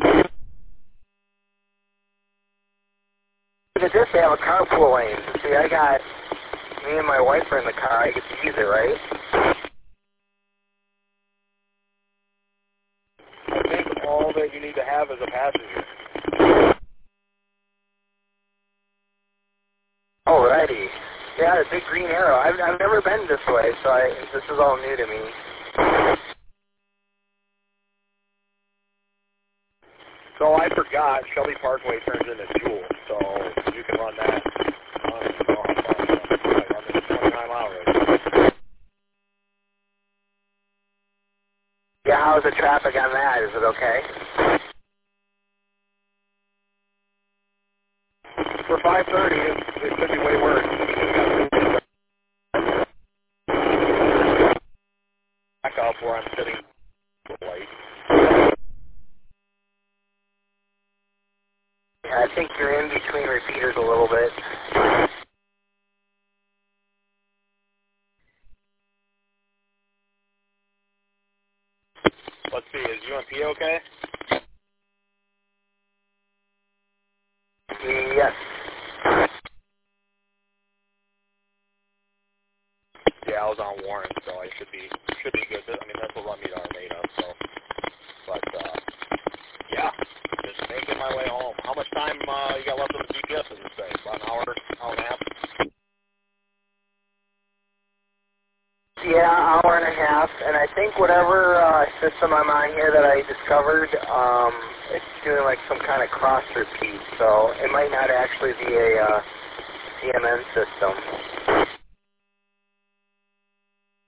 Look at this, they have a carpool lane. See, me and my wife are in the car. I get to use it, right? I think all that you need to have is a passenger. Alrighty. Yeah, the big green arrow. I've never been this way, so this is all new to me. So I forgot Shelby Parkway turns into Jewel, so you can run that. Run this 29 Mile Road. Yeah, how's the traffic on that? Is it okay? For 5:30, it could be way worse. Back up where I'm sitting late. Yeah, I think you're in between repeaters a little bit. Let's see, is UMP okay? Yes. Yeah, I was on Warren, so I should be good. I mean, that's what run meter are made of, so. But, yeah, just making my way home. How much time you got left on the GPS, does it say? About an hour and a half? Yeah, hour and a half, and I think whatever system I'm on here that I discovered, it's doing like some kind of cross repeat, so it might not actually be a CMN system.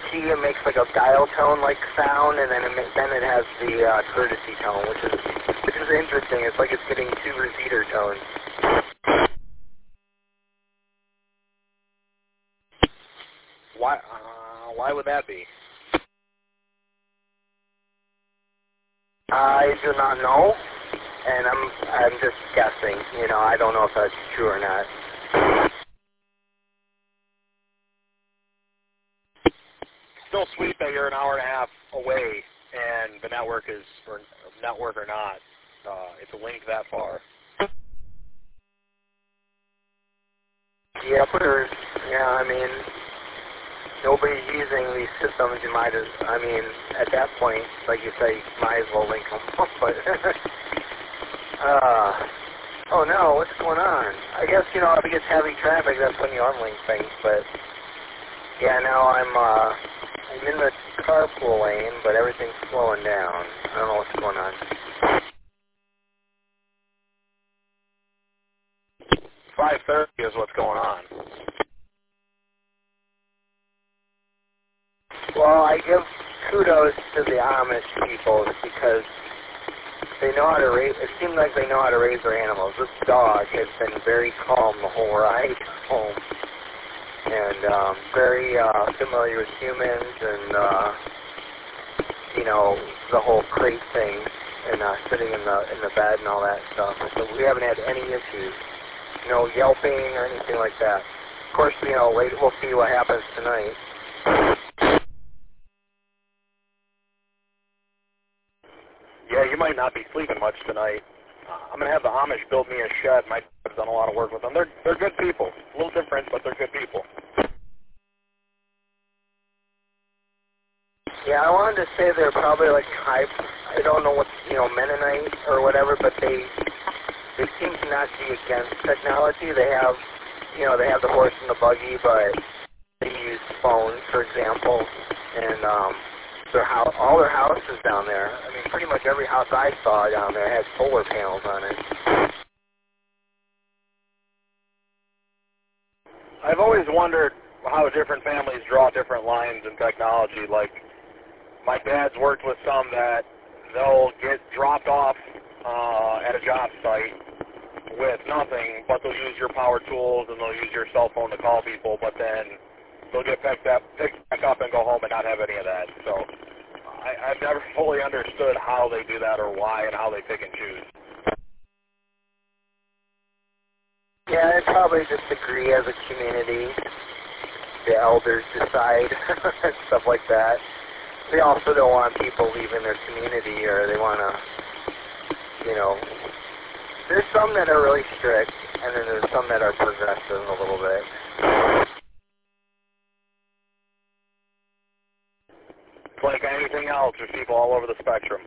key, it makes like a dial tone-like sound, and then it has the courtesy tone, which is interesting. It's like it's getting two repeater tones. Why would that be? I do not know, and I'm just guessing. You know, I don't know if that's true or not. Still sweet that you're an hour and a half away, and the network is, or network or not, it's linked that far. Yeah, I mean, nobody's using these systems. You might as, I mean, at that point, like you say, you might as well link them up. But, oh no, what's going on? I guess, you know, if it gets heavy traffic, that's when you unlink things. But, yeah, now I'm in the carpool lane, but everything's slowing down. I don't know what's going on. 5:30 is what's going on. Well, I give kudos to the Amish people because they know how to raise. It seems like they know how to raise their animals. This dog has been very calm the whole ride home, and very familiar with humans, and you know, the whole crate thing, and sitting in the bed and all that stuff. So we haven't had any issues. No yelping or anything like that. Of course, you know, we'll see what happens tonight. Yeah, you might not be sleeping much tonight. I'm going to have the Amish build me a shed. I've done a lot of work with them. They're good people. A little different, but they're good people. Yeah, I wanted to say they're probably like I don't know what, you know, Mennonite or whatever, but they seem to not be against technology. They have, you know, they have the horse and the buggy, but they use phones, for example, and all their houses down there. I mean, pretty much every house I saw down there had solar panels on it. I've always wondered how different families draw different lines in technology. Like, my dad's worked with some that they'll get dropped off at a job site with nothing, but they'll use your power tools and they'll use your cell phone to call people, but then they'll get picked back up and go home and not have any of that. So I've never fully understood how they do that or why and how they pick and choose. Yeah, they probably just agree as a community. The elders decide and stuff like that. They also don't want people leaving their community, or they want to, you know, there's some that are really strict, and then there's some that are progressive a little bit. It's like anything else, there's people all over the spectrum.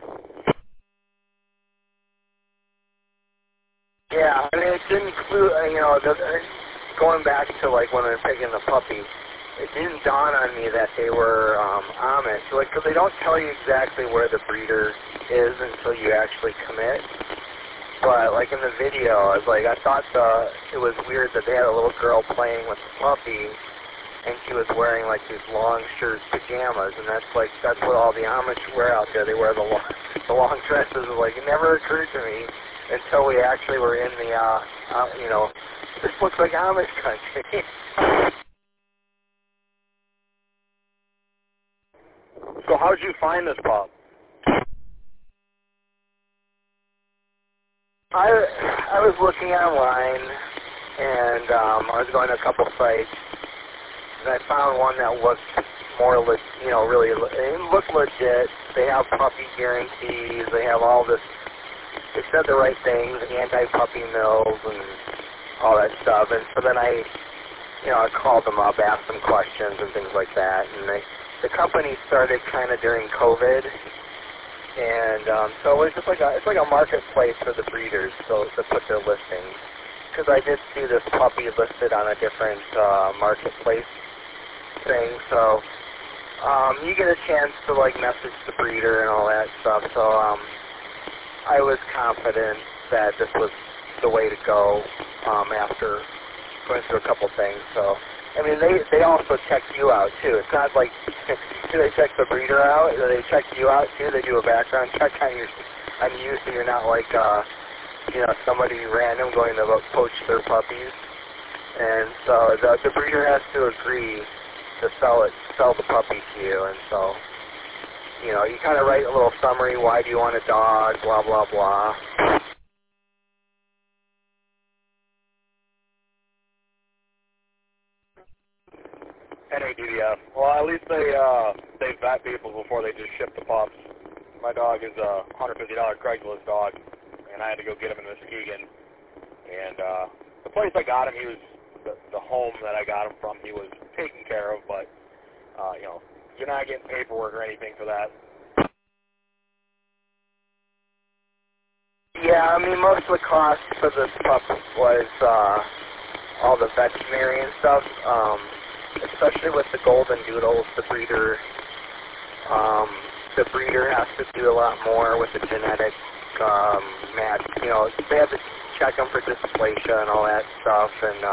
Yeah, I mean, it didn't include, you know, going back to like when they're picking the puppy, it didn't dawn on me that they were Amish. Like, because they don't tell you exactly where the breeder is until you actually commit. But like in the video, I was like, I thought it was weird that they had a little girl playing with the puppy, and she was wearing like these long shirt pajamas, and that's what all the Amish wear out there. They wear the long dresses. Like, it never occurred to me until we actually were in the you know, this looks like Amish country. So how did you find this pup? I was looking online, and I was going to a couple sites, and I found one that looked more, you know, really, it looked legit. They have puppy guarantees. They have all this. They said the right things, anti-puppy mills and all that stuff. And so then I called them up, asked them questions and things like that. And the company started kind of during COVID. And so it's just like it's like a marketplace for the breeders, so to put their listings. Because I did see this puppy listed on a different marketplace thing, so you get a chance to like message the breeder and all that stuff. So I was confident that this was the way to go after going through a couple things. So I mean, they also check you out, too. It's not like, do they check the breeder out? Do they check you out, too? They do a background check on you, so you're not like, somebody random going to poach their puppies. And so the breeder has to agree to sell the puppy to you. And so, you kind of write a little summary. Why do you want a dog? Blah, blah, blah. NADVF. Well, at least they vet people before they just ship the pups. My dog is a $150 Craigslist dog, and I had to go get him in Muskegon. And the place I got him, he was the home that I got him from. He was taken care of, but you're not getting paperwork or anything for that. Yeah, I mean, most of the cost for this pup was all the veterinary and stuff. Especially with the golden doodles, the breeder has to do a lot more with the genetic match. They have to check them for dysplasia and all that stuff.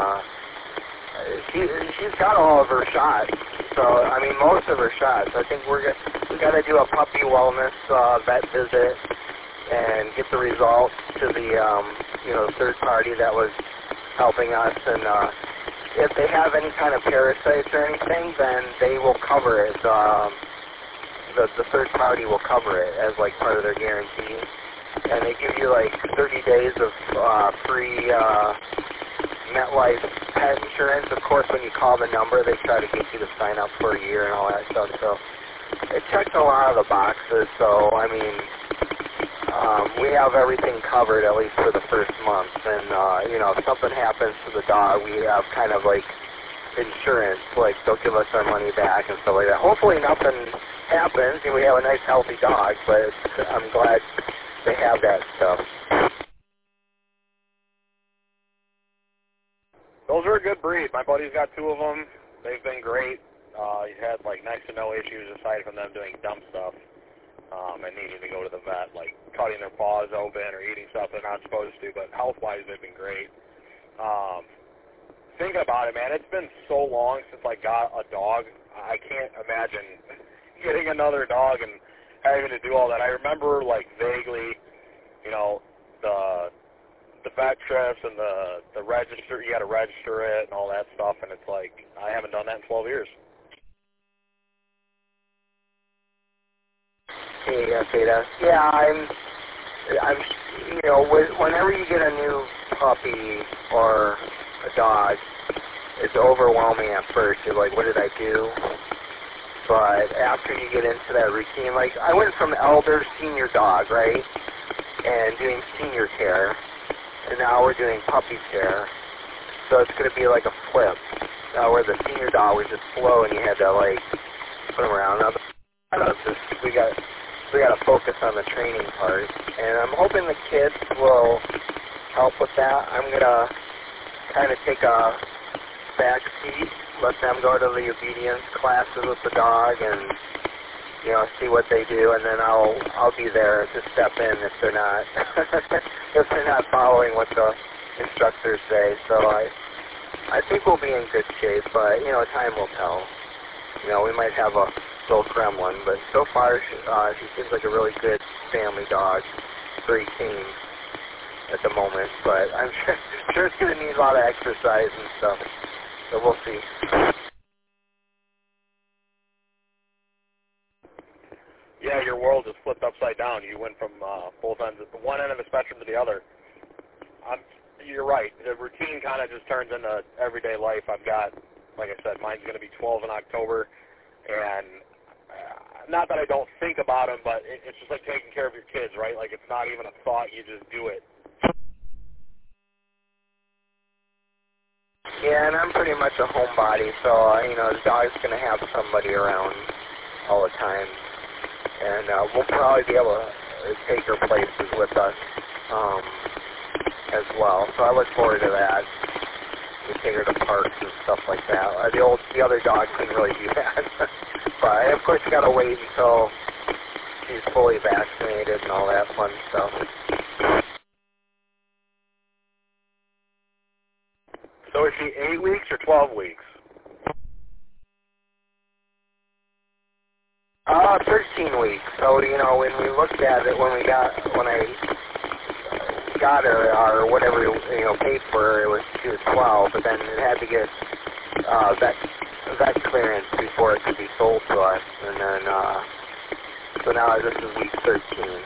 And she's got all of her shots. So I mean, most of her shots. I think we got to do a puppy wellness vet visit and get the results to the third party that was helping us. And if they have any kind of parasites or anything, then they will cover it. The third party will cover it as like part of their guarantee. And they give you like 30 days of free MetLife pet insurance. Of course, when you call the number, they try to get you to sign up for a year and all that stuff. So it checks a lot of the boxes. So, I mean, we have everything covered at least for the first month. And, if something happens to the dog, we have kind of like insurance. Like, they'll give us our money back and stuff like that. Hopefully nothing happens and we have a nice healthy dog, but I'm glad they have that stuff. Those are a good breed. My buddy's got 2 of them. They've been great. He's had like next to no issues aside from them doing dumb stuff and needing to go to the vet, like cutting their paws open or eating stuff they're not supposed to. But health-wise, they've been great. Thinking about it, man, it's been so long since I got a dog. I can't imagine getting another dog and having to do all that. I remember like vaguely, the vet trips and the register, you got to register it and all that stuff, and it's like, I haven't done that in 12 years. Yeah, I'm whenever you get a new puppy or a dog, it's overwhelming at first. You're like, what did I do? But after you get into that routine, like I went from elder senior dog, right, and doing senior care, and now we're doing puppy care. So it's going to be like a flip, where the senior dog was just slow and you had to like put him around. Now, we got to focus on the training part, and I'm hoping the kids will help with that. I'm going to kind of take a back seat, let them go to the obedience classes with the dog and, see what they do, and then I'll be there to step in if they're not if they're not following what the instructors say. So I think we'll be in good shape, but time will tell. We might have a little gremlin, but so far she seems like a really good family dog, very tame at the moment, but I'm sure it's going to need a lot of exercise and stuff, so we'll see. Yeah, your world just flipped upside down. You went from both ends, one end of the spectrum to the other. You're right. The routine kind of just turns into everyday life. I've got, like I said, mine's going to be 12 in October, and not that I don't think about them, but it's just like taking care of your kids, right? Like it's not even a thought. You just do it. Yeah, and I'm pretty much a homebody, so, the dog's going to have somebody around all the time. And we'll probably be able to take her places with us as well. So I look forward to that. We take her to parks and stuff like that. The other dog couldn't really do that. But, of course, you got to wait until she's fully vaccinated and all that fun stuff. So is she 8 weeks or 12 weeks? 13 weeks. So, you know, when we looked at it, when I got her, or whatever, you know, paid for her, she was 12, but then it had to get vet clearance before it could be sold to us. And then, so now this is week 13.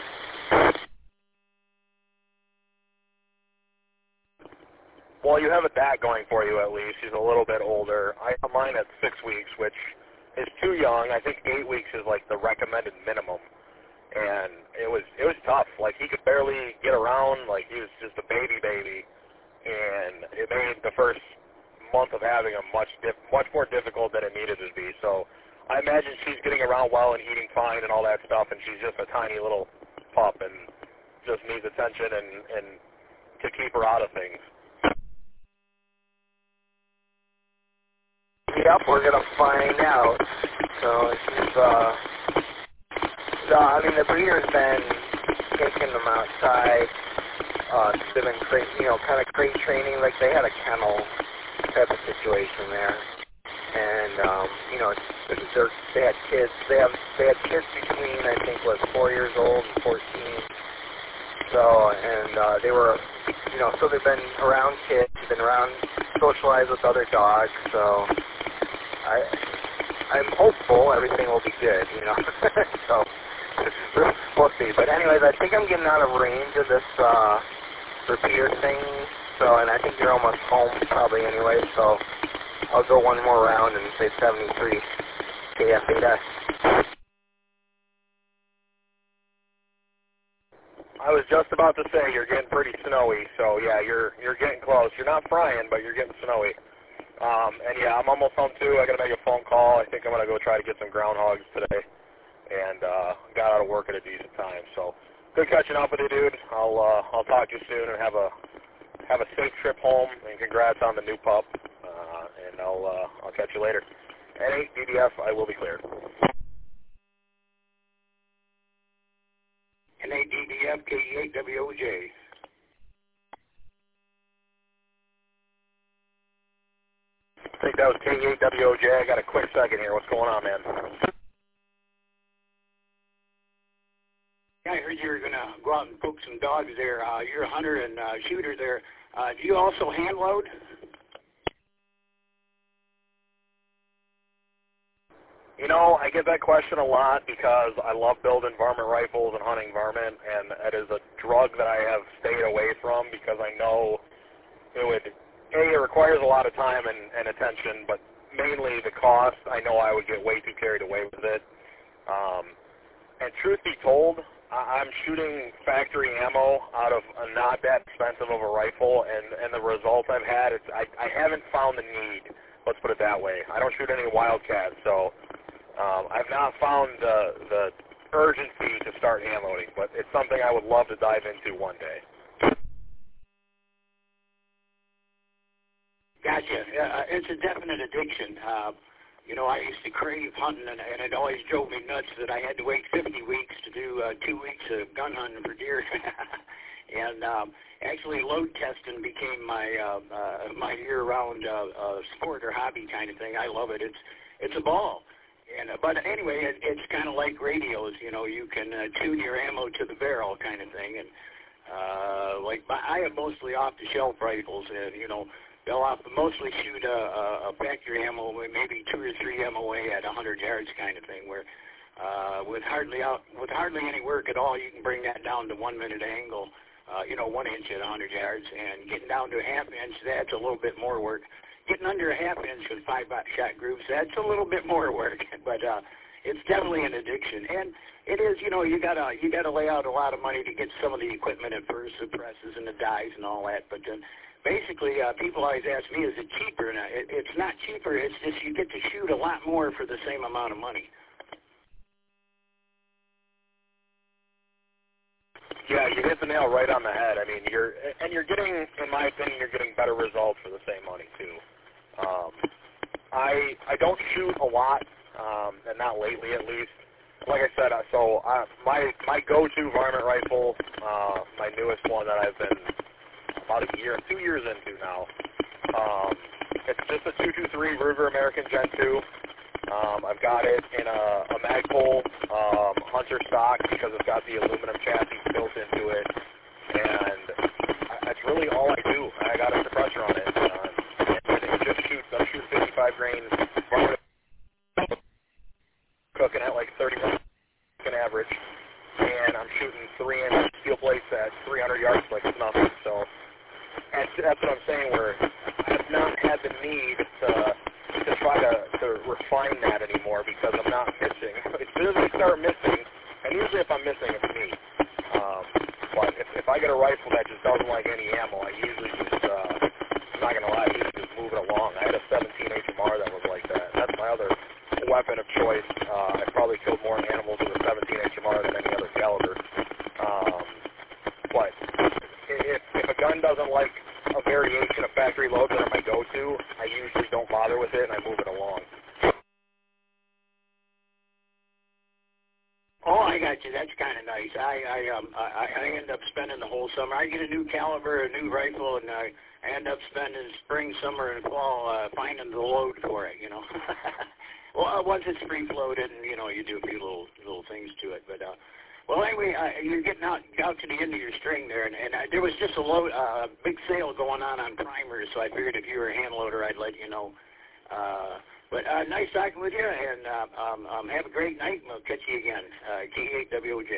Well, you have that going for you at least. She's a little bit older. I have mine at 6 weeks, which is too young. I think 8 weeks is like the recommended minimum. And it was tough. Like, he could barely get around. Like, he was just a baby. And it made the first month of having him much more difficult than it needed to be. So I imagine she's getting around well and eating fine and all that stuff, and she's just a tiny little pup and just needs attention and to keep her out of things. Yep, we're going to find out. So she's, I mean, the breeder's been taking them outside. They've been, kind of crate training. Like, they had a kennel type of situation there. And, they had kids. They had kids between, I think, 4 years old and 14. So, and they were, so they've been around kids, been around, socialized with other dogs. So I'm hopeful everything will be good, so we'll see. But anyways, I think I'm getting out of range of this repeater thing. So, and I think you're almost home probably anyway. So I'll go one more round and say 73 KF8S. I was just about to say you're getting pretty snowy. So yeah, you're getting close. You're not frying, but you're getting snowy. And yeah, I'm almost home too. I got to make a phone call. I think I'm going to go try to get some groundhogs today. And got out of work at a decent time. So good catching up with you, dude. I'll talk to you soon and have a safe trip home. And congrats on the new pup. And I'll catch you later. N8 DDF, I will be cleared. N8 DDF, K8 WOJ. I think that was K8WOJ. I got a quick second here. What's going on, man? Yeah, I heard you were going to go out and poke some dogs there. You're a hunter and shooter there. Do you also hand load? I get that question a lot because I love building varmint rifles and hunting varmint, and that is a drug that I have stayed away from because I know it requires a lot of time and attention, but mainly the cost. I know I would get way too carried away with it. And truth be told, I'm shooting factory ammo out of a not that expensive of a rifle, and the results I've had, I haven't found the need. Let's put it that way. I don't shoot any wildcats, so I've not found the urgency to start hand loading, but it's something I would love to dive into one day. Gotcha. It's a definite addiction. I used to crave hunting, and it always drove me nuts that I had to wait 50 weeks to do 2 weeks of gun hunting for deer. And actually, load testing became my year-round sport or hobby kind of thing. I love it. It's a ball. But anyway, it's kind of like radios. You can tune your ammo to the barrel kind of thing. And I have mostly off-the-shelf rifles, and they'll mostly shoot a factory ammo, maybe 2 or 3 MOA at 100 yards kind of thing, where with hardly any work at all, you can bring that down to 1 minute angle, 1 inch at 100 yards, and getting down to a half inch, that's a little bit more work. Getting under a half inch with 5-shot groups, that's a little bit more work, but it's definitely an addiction. And it is, you gotta lay out a lot of money to get some of the equipment at first, the presses and the dies and all that, but then basically, people always ask me, is it cheaper? And it's not cheaper. It's just you get to shoot a lot more for the same amount of money. Yeah, you hit the nail right on the head. I mean, you're getting, in my opinion, you're getting better results for the same money too. I don't shoot a lot, and not lately at least. Like I said, my go-to varmint rifle, my newest one that I've been about 2 years into now. It's just a 223 Ruger American Gen 2. I've got it in a Magpul into it, and that's really all I do. I got a suppressor on it, and it just shoots. I'm shooting 55 grain, cooking at like 30 average, and I'm shooting 3-inch steel plates at 300 yards like it's nothing. So that's what I'm saying, where I've not had the need to try to refine that anymore because I'm not missing. As soon as I start missing, and usually if I'm missing, it's me. But if I get a rifle that just doesn't like any ammo, I usually just, I'm not going to lie, I usually just move it along. I had a 17 HMR that was like that. That's my other weapon of choice. I probably killed more animals with a 17 HMR than any other caliber. But if a gun doesn't like a variation of factory loads that are my go-to, I usually don't bother with it and I move it along. Oh, I got you. That's kind of nice. I end up spending the whole summer. I get a new caliber, a new rifle, and I end up spending spring, summer, and fall finding the load for it. You know. Well, once it's free-floated, and you do a few little things to it. But well, anyway, you're getting out to the end of your string there, and there was just a big sale going on primers, so I figured if you were a hand loader, I'd let you know. But nice talking with you, and have a great night, and we'll catch you again. K8WOJ.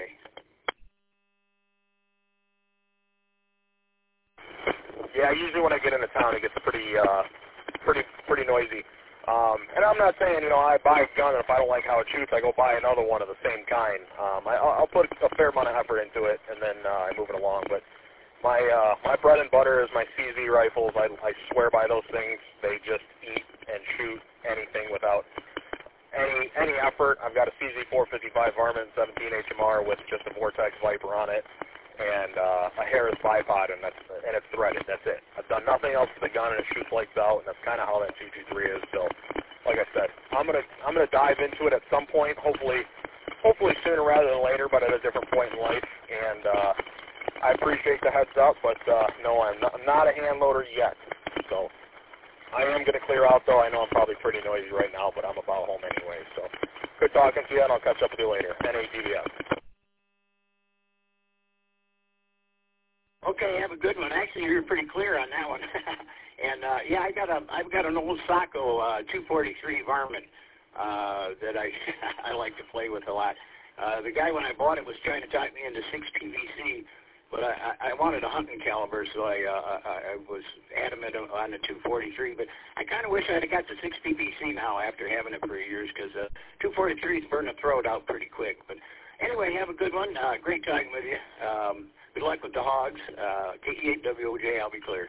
Yeah, usually when I get into town, it gets pretty noisy. And I'm not saying, I buy a gun, and if I don't like how it shoots, I go buy another one of the same kind. I'll put a fair amount of effort into it, and then I move it along. But my bread and butter is my CZ rifles. I swear by those things. They just eat and shoot anything without any effort. I've got a CZ 455 Varmint 17 HMR with just a Vortex Viper on it, and a Harris bipod, and it's threaded. That's it. I've done nothing else to the gun, and it shoots lights out, and that's kind of how that 223 is. So, like I said, I'm gonna dive into it at some point. Hopefully sooner rather than later, but at a different point in life. And I appreciate the heads up, but no, I'm not a hand loader yet. So I am going to clear out, though. I know I'm probably pretty noisy right now, but I'm about home anyway. So good talking to you, and I'll catch up with you later. NADVS. Okay, have a good one. Actually, you're pretty clear on that one. And yeah, I've got an old Sacco 243 Varmint that I like to play with a lot. The guy when I bought it was trying to talk me into 6 PVC, but I wanted a hunting caliber, so I was adamant on the 243. But I kind of wish I'd have got the 6 PVC now after having it for years, because 243s burn the throat out pretty quick. But anyway, have a good one. Great talking with you. Good luck with the hogs. K8WOJ, I'll be clear.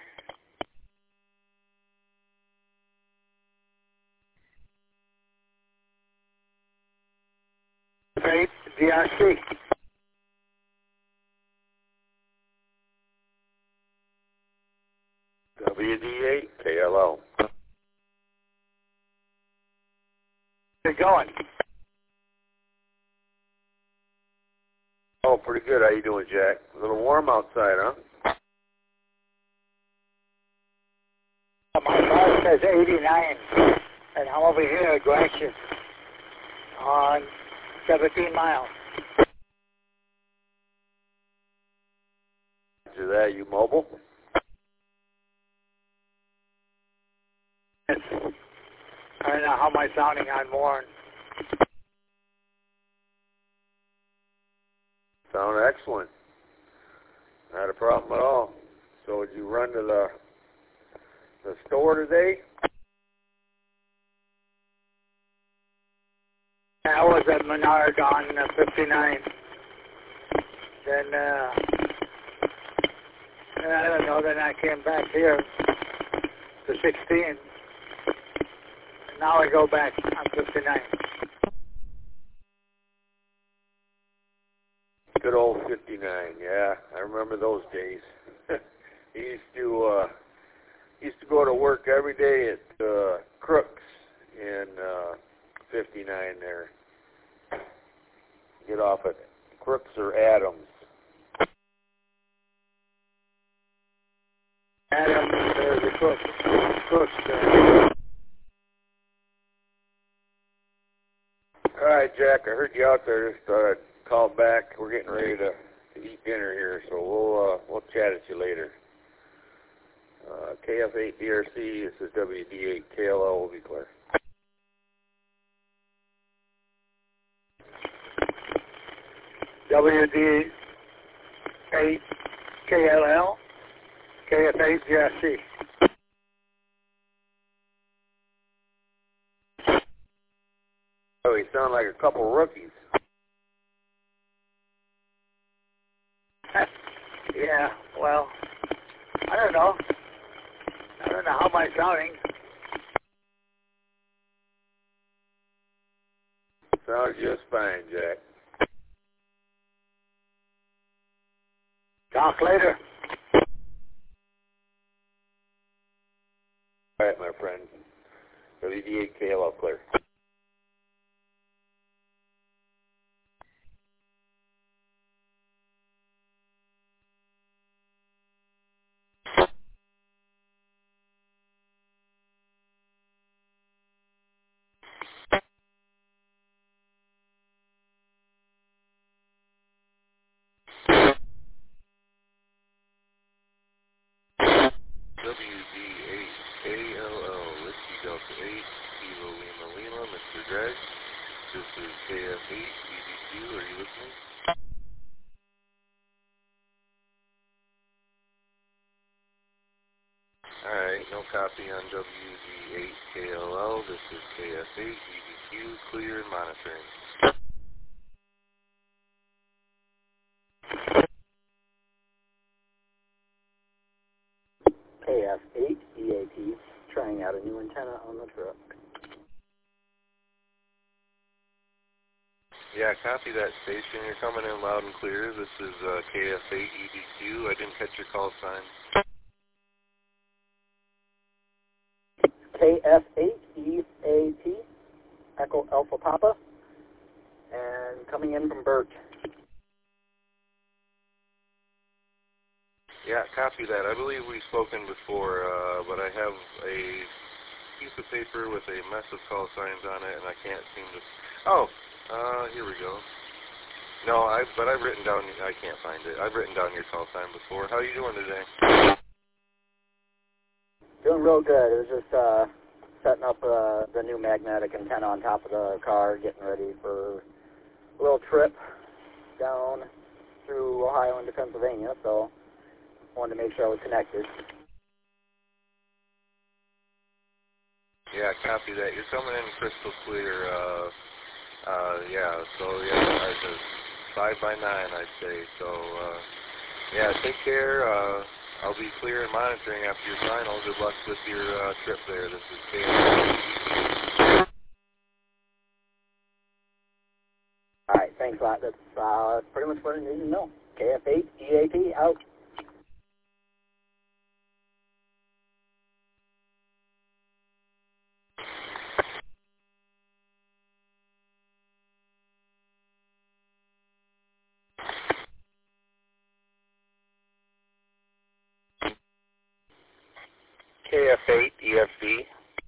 Great, DRC. WD8, KLO. How's it going? Oh, pretty good. How you doing, Jack? A little warm outside, huh? My bar says 89, and I'm over here at Gratiot on 17 miles. After that, you mobile? Yes. I don't know how am I sounding on Warren. Sound excellent. Not a problem at all. So did you run to the store today? I was at Menard on 59. Then, I don't know, then I came back here to 16. And now I go back on 59. Good old 59, yeah. I remember those days. He used to go to work every day at Crooks in 59 there. Get off at Crooks or Adams. Adams, the Crooks. All right, Jack, I heard you out there. Just thought I'd call back. We're getting ready to to eat dinner here, so we'll chat at you later. KF8DRC, this is WD8 KLL, will be clear. WD8 KLL, KF8DRC. Oh, you sound like a couple rookies. Yeah, well, I don't know. How am I sounding? Sounds just fine, Jack. Talk later. All right, my friend. WD8 KLL, clear. WD8KLL, Whiskey Delta 8, Kilo Lima Lima, Mr. Greg. This is KF8, EDQ, are you listening? Alright, no copy on WD8KLL, this is KF8, EDQ, clear and monitoring. KF8 EAP, trying out a new antenna on the truck. Yeah, copy that station. You're coming in loud and clear. This is KF8 EDQ. I didn't catch your call sign. KF8 EAP, Echo Alpha Papa, and coming in from Bert. Yeah, copy that. I believe we've spoken before, but I have a piece of paper with a mess of call signs on it, and I can't seem to... Oh, here we go. No, but I've written down... I can't find it. I've written down your call sign before. How are you doing today? Doing real good. It was just setting up the new magnetic antenna on top of the car, getting ready for a little trip down through Ohio into Pennsylvania, so wanted to make sure I was connected. Yeah, copy that. You're coming in crystal clear. Yeah, so yeah, it's a 5x9, I'd say. So, yeah, take care. I'll be clear and monitoring after your final. Good luck with your trip there. This is KF. All right, thanks a lot. That's pretty much what I need to know. KF8 EAP out. KF8 EFV.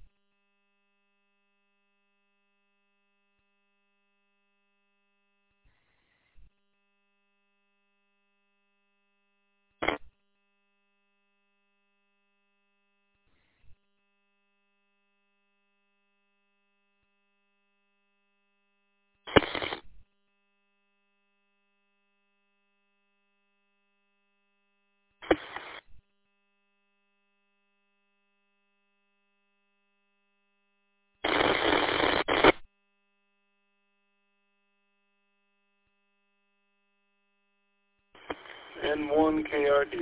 N1 KRD.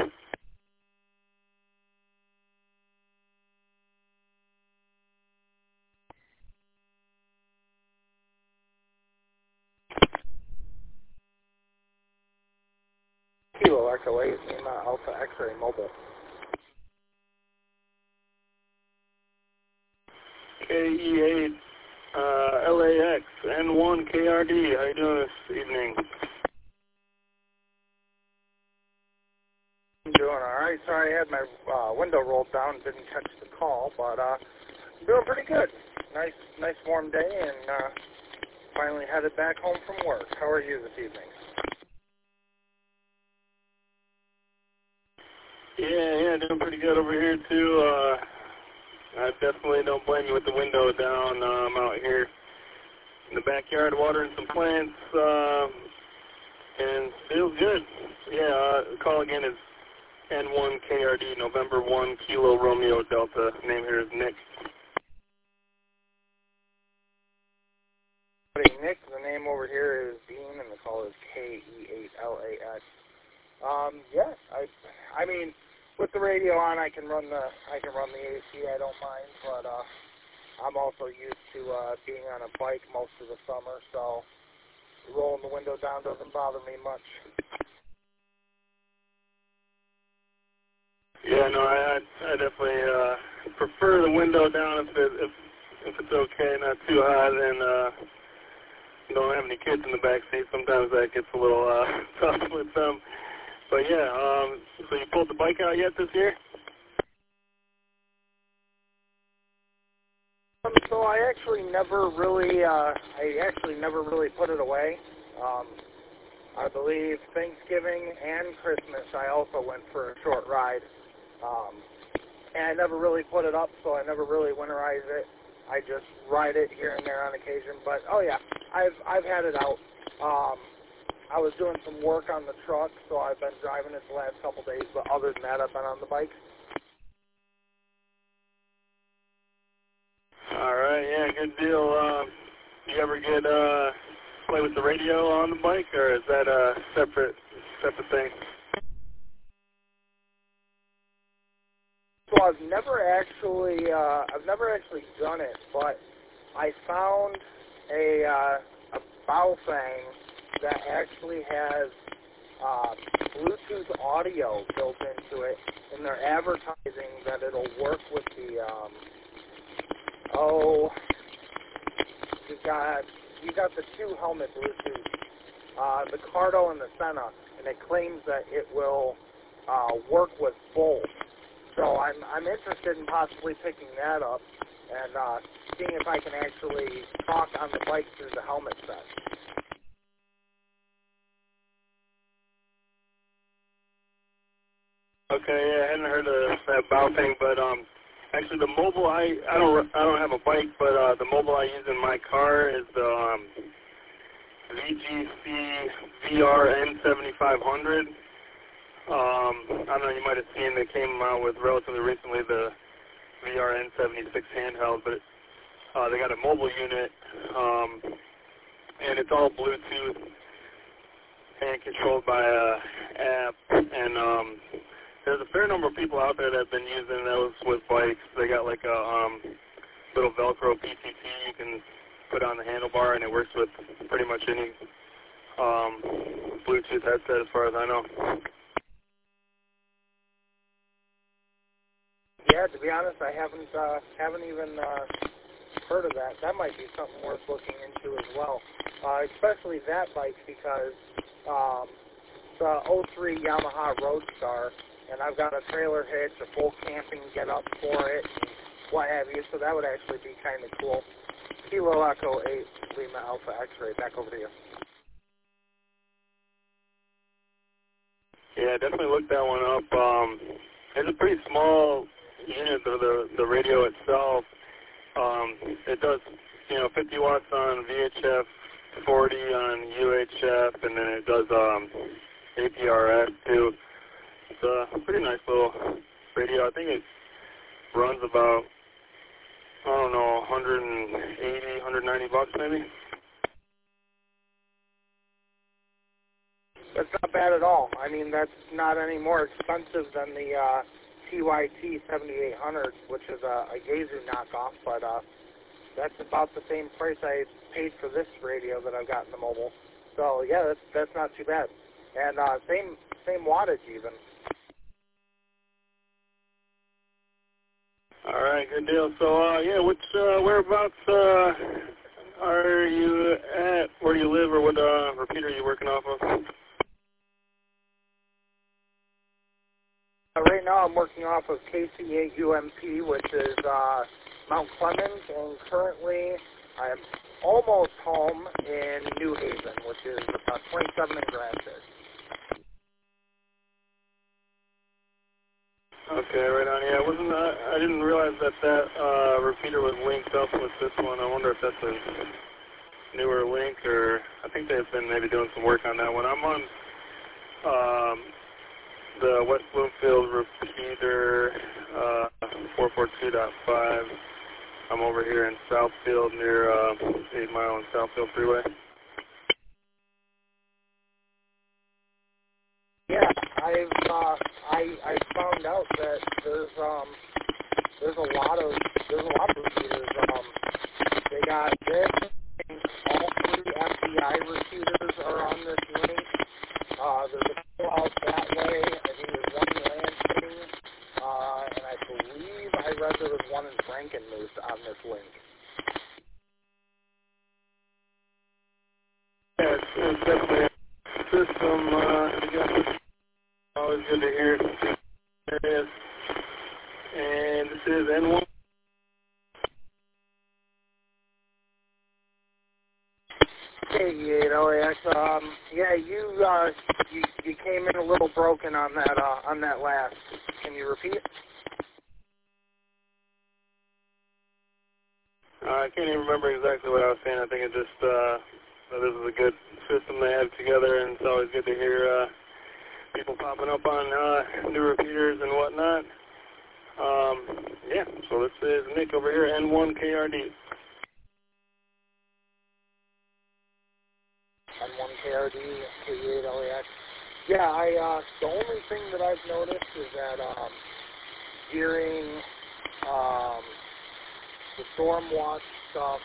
Kilo Echo 8, Lima Alpha X-Ray Mobile. KE8 LAX N1 KRD. How you doing this evening? I'm doing all right. Sorry I had my window rolled down, didn't catch the call, but doing pretty good. Nice warm day, and finally headed back home from work. How are you this evening? Yeah, doing pretty good over here too. I definitely don't blame you with the window down. I'm out here in the backyard watering some plants, and feels good. Yeah, the call again is N1KRD, November 1, Kilo Romeo Delta. Name here is Nick. Nick, the name over here is Dean, and the call is KE8LAX. Yeah, I mean, with the radio on, I can run the AC. I don't mind, but I'm also used to being on a bike most of the summer, so rolling the window down doesn't bother me much. Yeah, no, I definitely prefer the window down if it's okay, not too hot, and don't have any kids in the back seat. Sometimes that gets a little tough with them. But yeah, so you pulled the bike out yet this year? So I actually never really put it away. I believe Thanksgiving and Christmas I also went for a short ride. And I never really put it up, so I never really winterize it. I just ride it here and there on occasion. But oh yeah, I've had it out. I was doing some work on the truck, so I've been driving it the last couple days. But other than that, I've been on the bike. All right, yeah, good deal. You ever get play with the radio on the bike, or is that a separate thing? So I've never actually done it, but I found a Baofeng that actually has Bluetooth audio built into it, and they're advertising that it'll work with the you got the two helmet Bluetooth, the Cardo and the Senna, and it claims that it will work with both. So I'm interested in possibly picking that up and seeing if I can actually talk on the bike through the helmet set. Okay, yeah, I hadn't heard of that Baofeng, but actually the mobile I don't have a bike, but the mobile I use in my car is the VGC VRN7500. I don't know, you might have seen they came out with relatively recently the VRN76 handheld, but they got a mobile unit, and it's all Bluetooth and controlled by an app, and there's a fair number of people out there that have been using those with bikes. They got like a little Velcro PCT you can put on the handlebar, and it works with pretty much any Bluetooth headset as far as I know. Yeah, to be honest, I haven't even heard of that. That might be something worth looking into as well, especially that bike because the 03 Yamaha Roadstar, and I've got a trailer hitch, a full camping get-up for it, and what have you, so that would actually be kind of cool. Kilo Echo 8 Lima Alpha X-Ray, back over to you. Yeah, definitely look that one up. It's a pretty small unit, the radio itself. It does, 50 watts on VHF, 40 on UHF, and then it does APRS too. It's a pretty nice little radio. I think it runs about, I don't know, $180, $190 maybe. That's not bad at all. I mean, that's not any more expensive than the TYT 7800, which is a Yaesu knockoff, but that's about the same price I paid for this radio that I've got in the mobile. So yeah, that's not too bad, and same wattage even. All right, good deal. So yeah, whereabouts are you at? Where do you live, or what repeater are you working off of? Right now I'm working off of KC8UMP, which is Mount Clemens, and currently I'm almost home in New Haven, which is about 27 in Grafton. Okay, right on. Yeah, I didn't realize that repeater was linked up with this one. I wonder if that's a newer link, or I think they've been maybe doing some work on that one. I'm on the West Bloomfield repeater 442.5. I'm over here in Southfield near 8 Mile and Southfield Freeway. Yeah, I found out that there's a lot of repeaters. They got this. All 3 FBI repeaters are on this link. There's a couple out that way. I think there's one in Lansing, and I believe I read there was one in Frankenmuth on this link. Yeah, it's definitely a system. Always good to hear areas. And this is N1. Hey, LAX. Yeah, you came in a little broken on that last. Can you repeat? I can't even remember exactly what I was saying. I think it just that this is a good system they have together, and it's always good to hear people popping up on new repeaters and whatnot. Yeah, so this is Nick over here, N1KRD. N1KRD, K8LAX. Yeah, the only thing that I've noticed is that during the storm watch stuff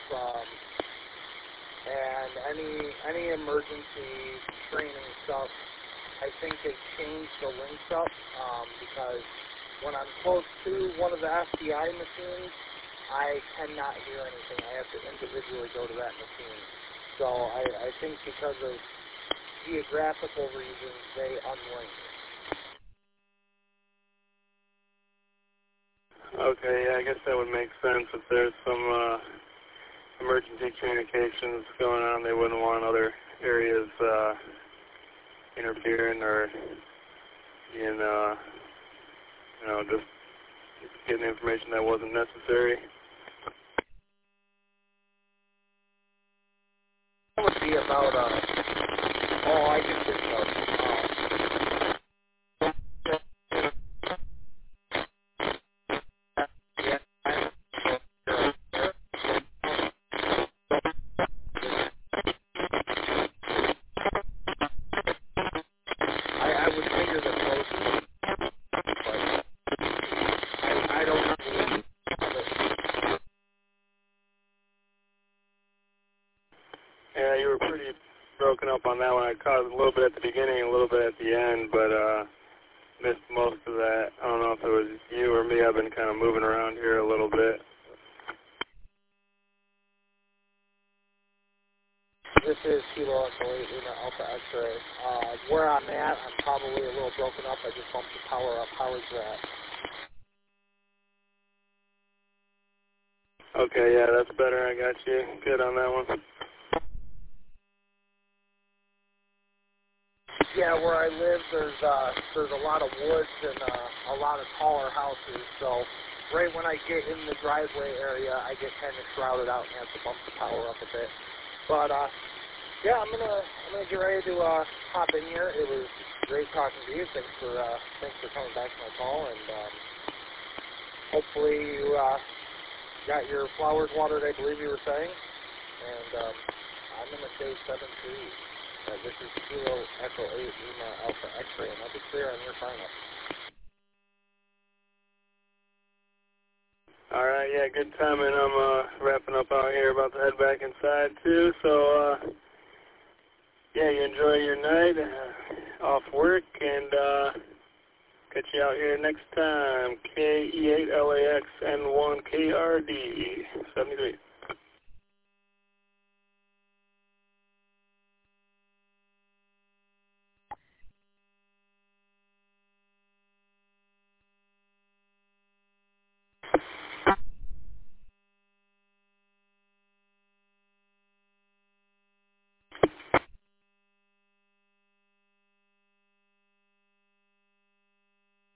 and any emergency training stuff, I think they changed the links up because when I'm close to one of the FBI machines, I cannot hear anything. I have to individually go to that machine. So I think because of geographical reasons, they unlink. Okay, yeah, I guess that would make sense. If there's some emergency communications going on, they wouldn't want other areas interfering or just getting information that wasn't necessary. That would be about, I can think of. I would figure the closest, but I don't know. Yeah, you were pretty broken up on that one. I caught a little bit at the beginning, a little bit at the end, but missed most of that. I don't know if it was you or me. I've been kind of moving around here a little bit. This is Kilo Echo 8 Lima Alpha X-ray. Where I'm at, I'm probably a little broken up. I just bumped the power up. How is that? Okay, yeah, that's better. I got you. Good on that one. Yeah, where I live, there's a lot of woods and a lot of taller houses. So right when I get in the driveway area, I get kind of shrouded out and have to bump the power up a bit. But yeah, I'm gonna get ready to hop in here. It was great talking to you. Thanks for coming back to my call, and hopefully you got your flowers watered, I believe you were saying. And I'm gonna say 7-3. This is Kilo Echo 8 Lima Alpha X-ray, and I'll be clear on your sign-up. All right, yeah, good timing. I'm wrapping up out here, about to head back inside too. So yeah, you enjoy your night off work, and catch you out here next time. KE8LAX N1KRD 73.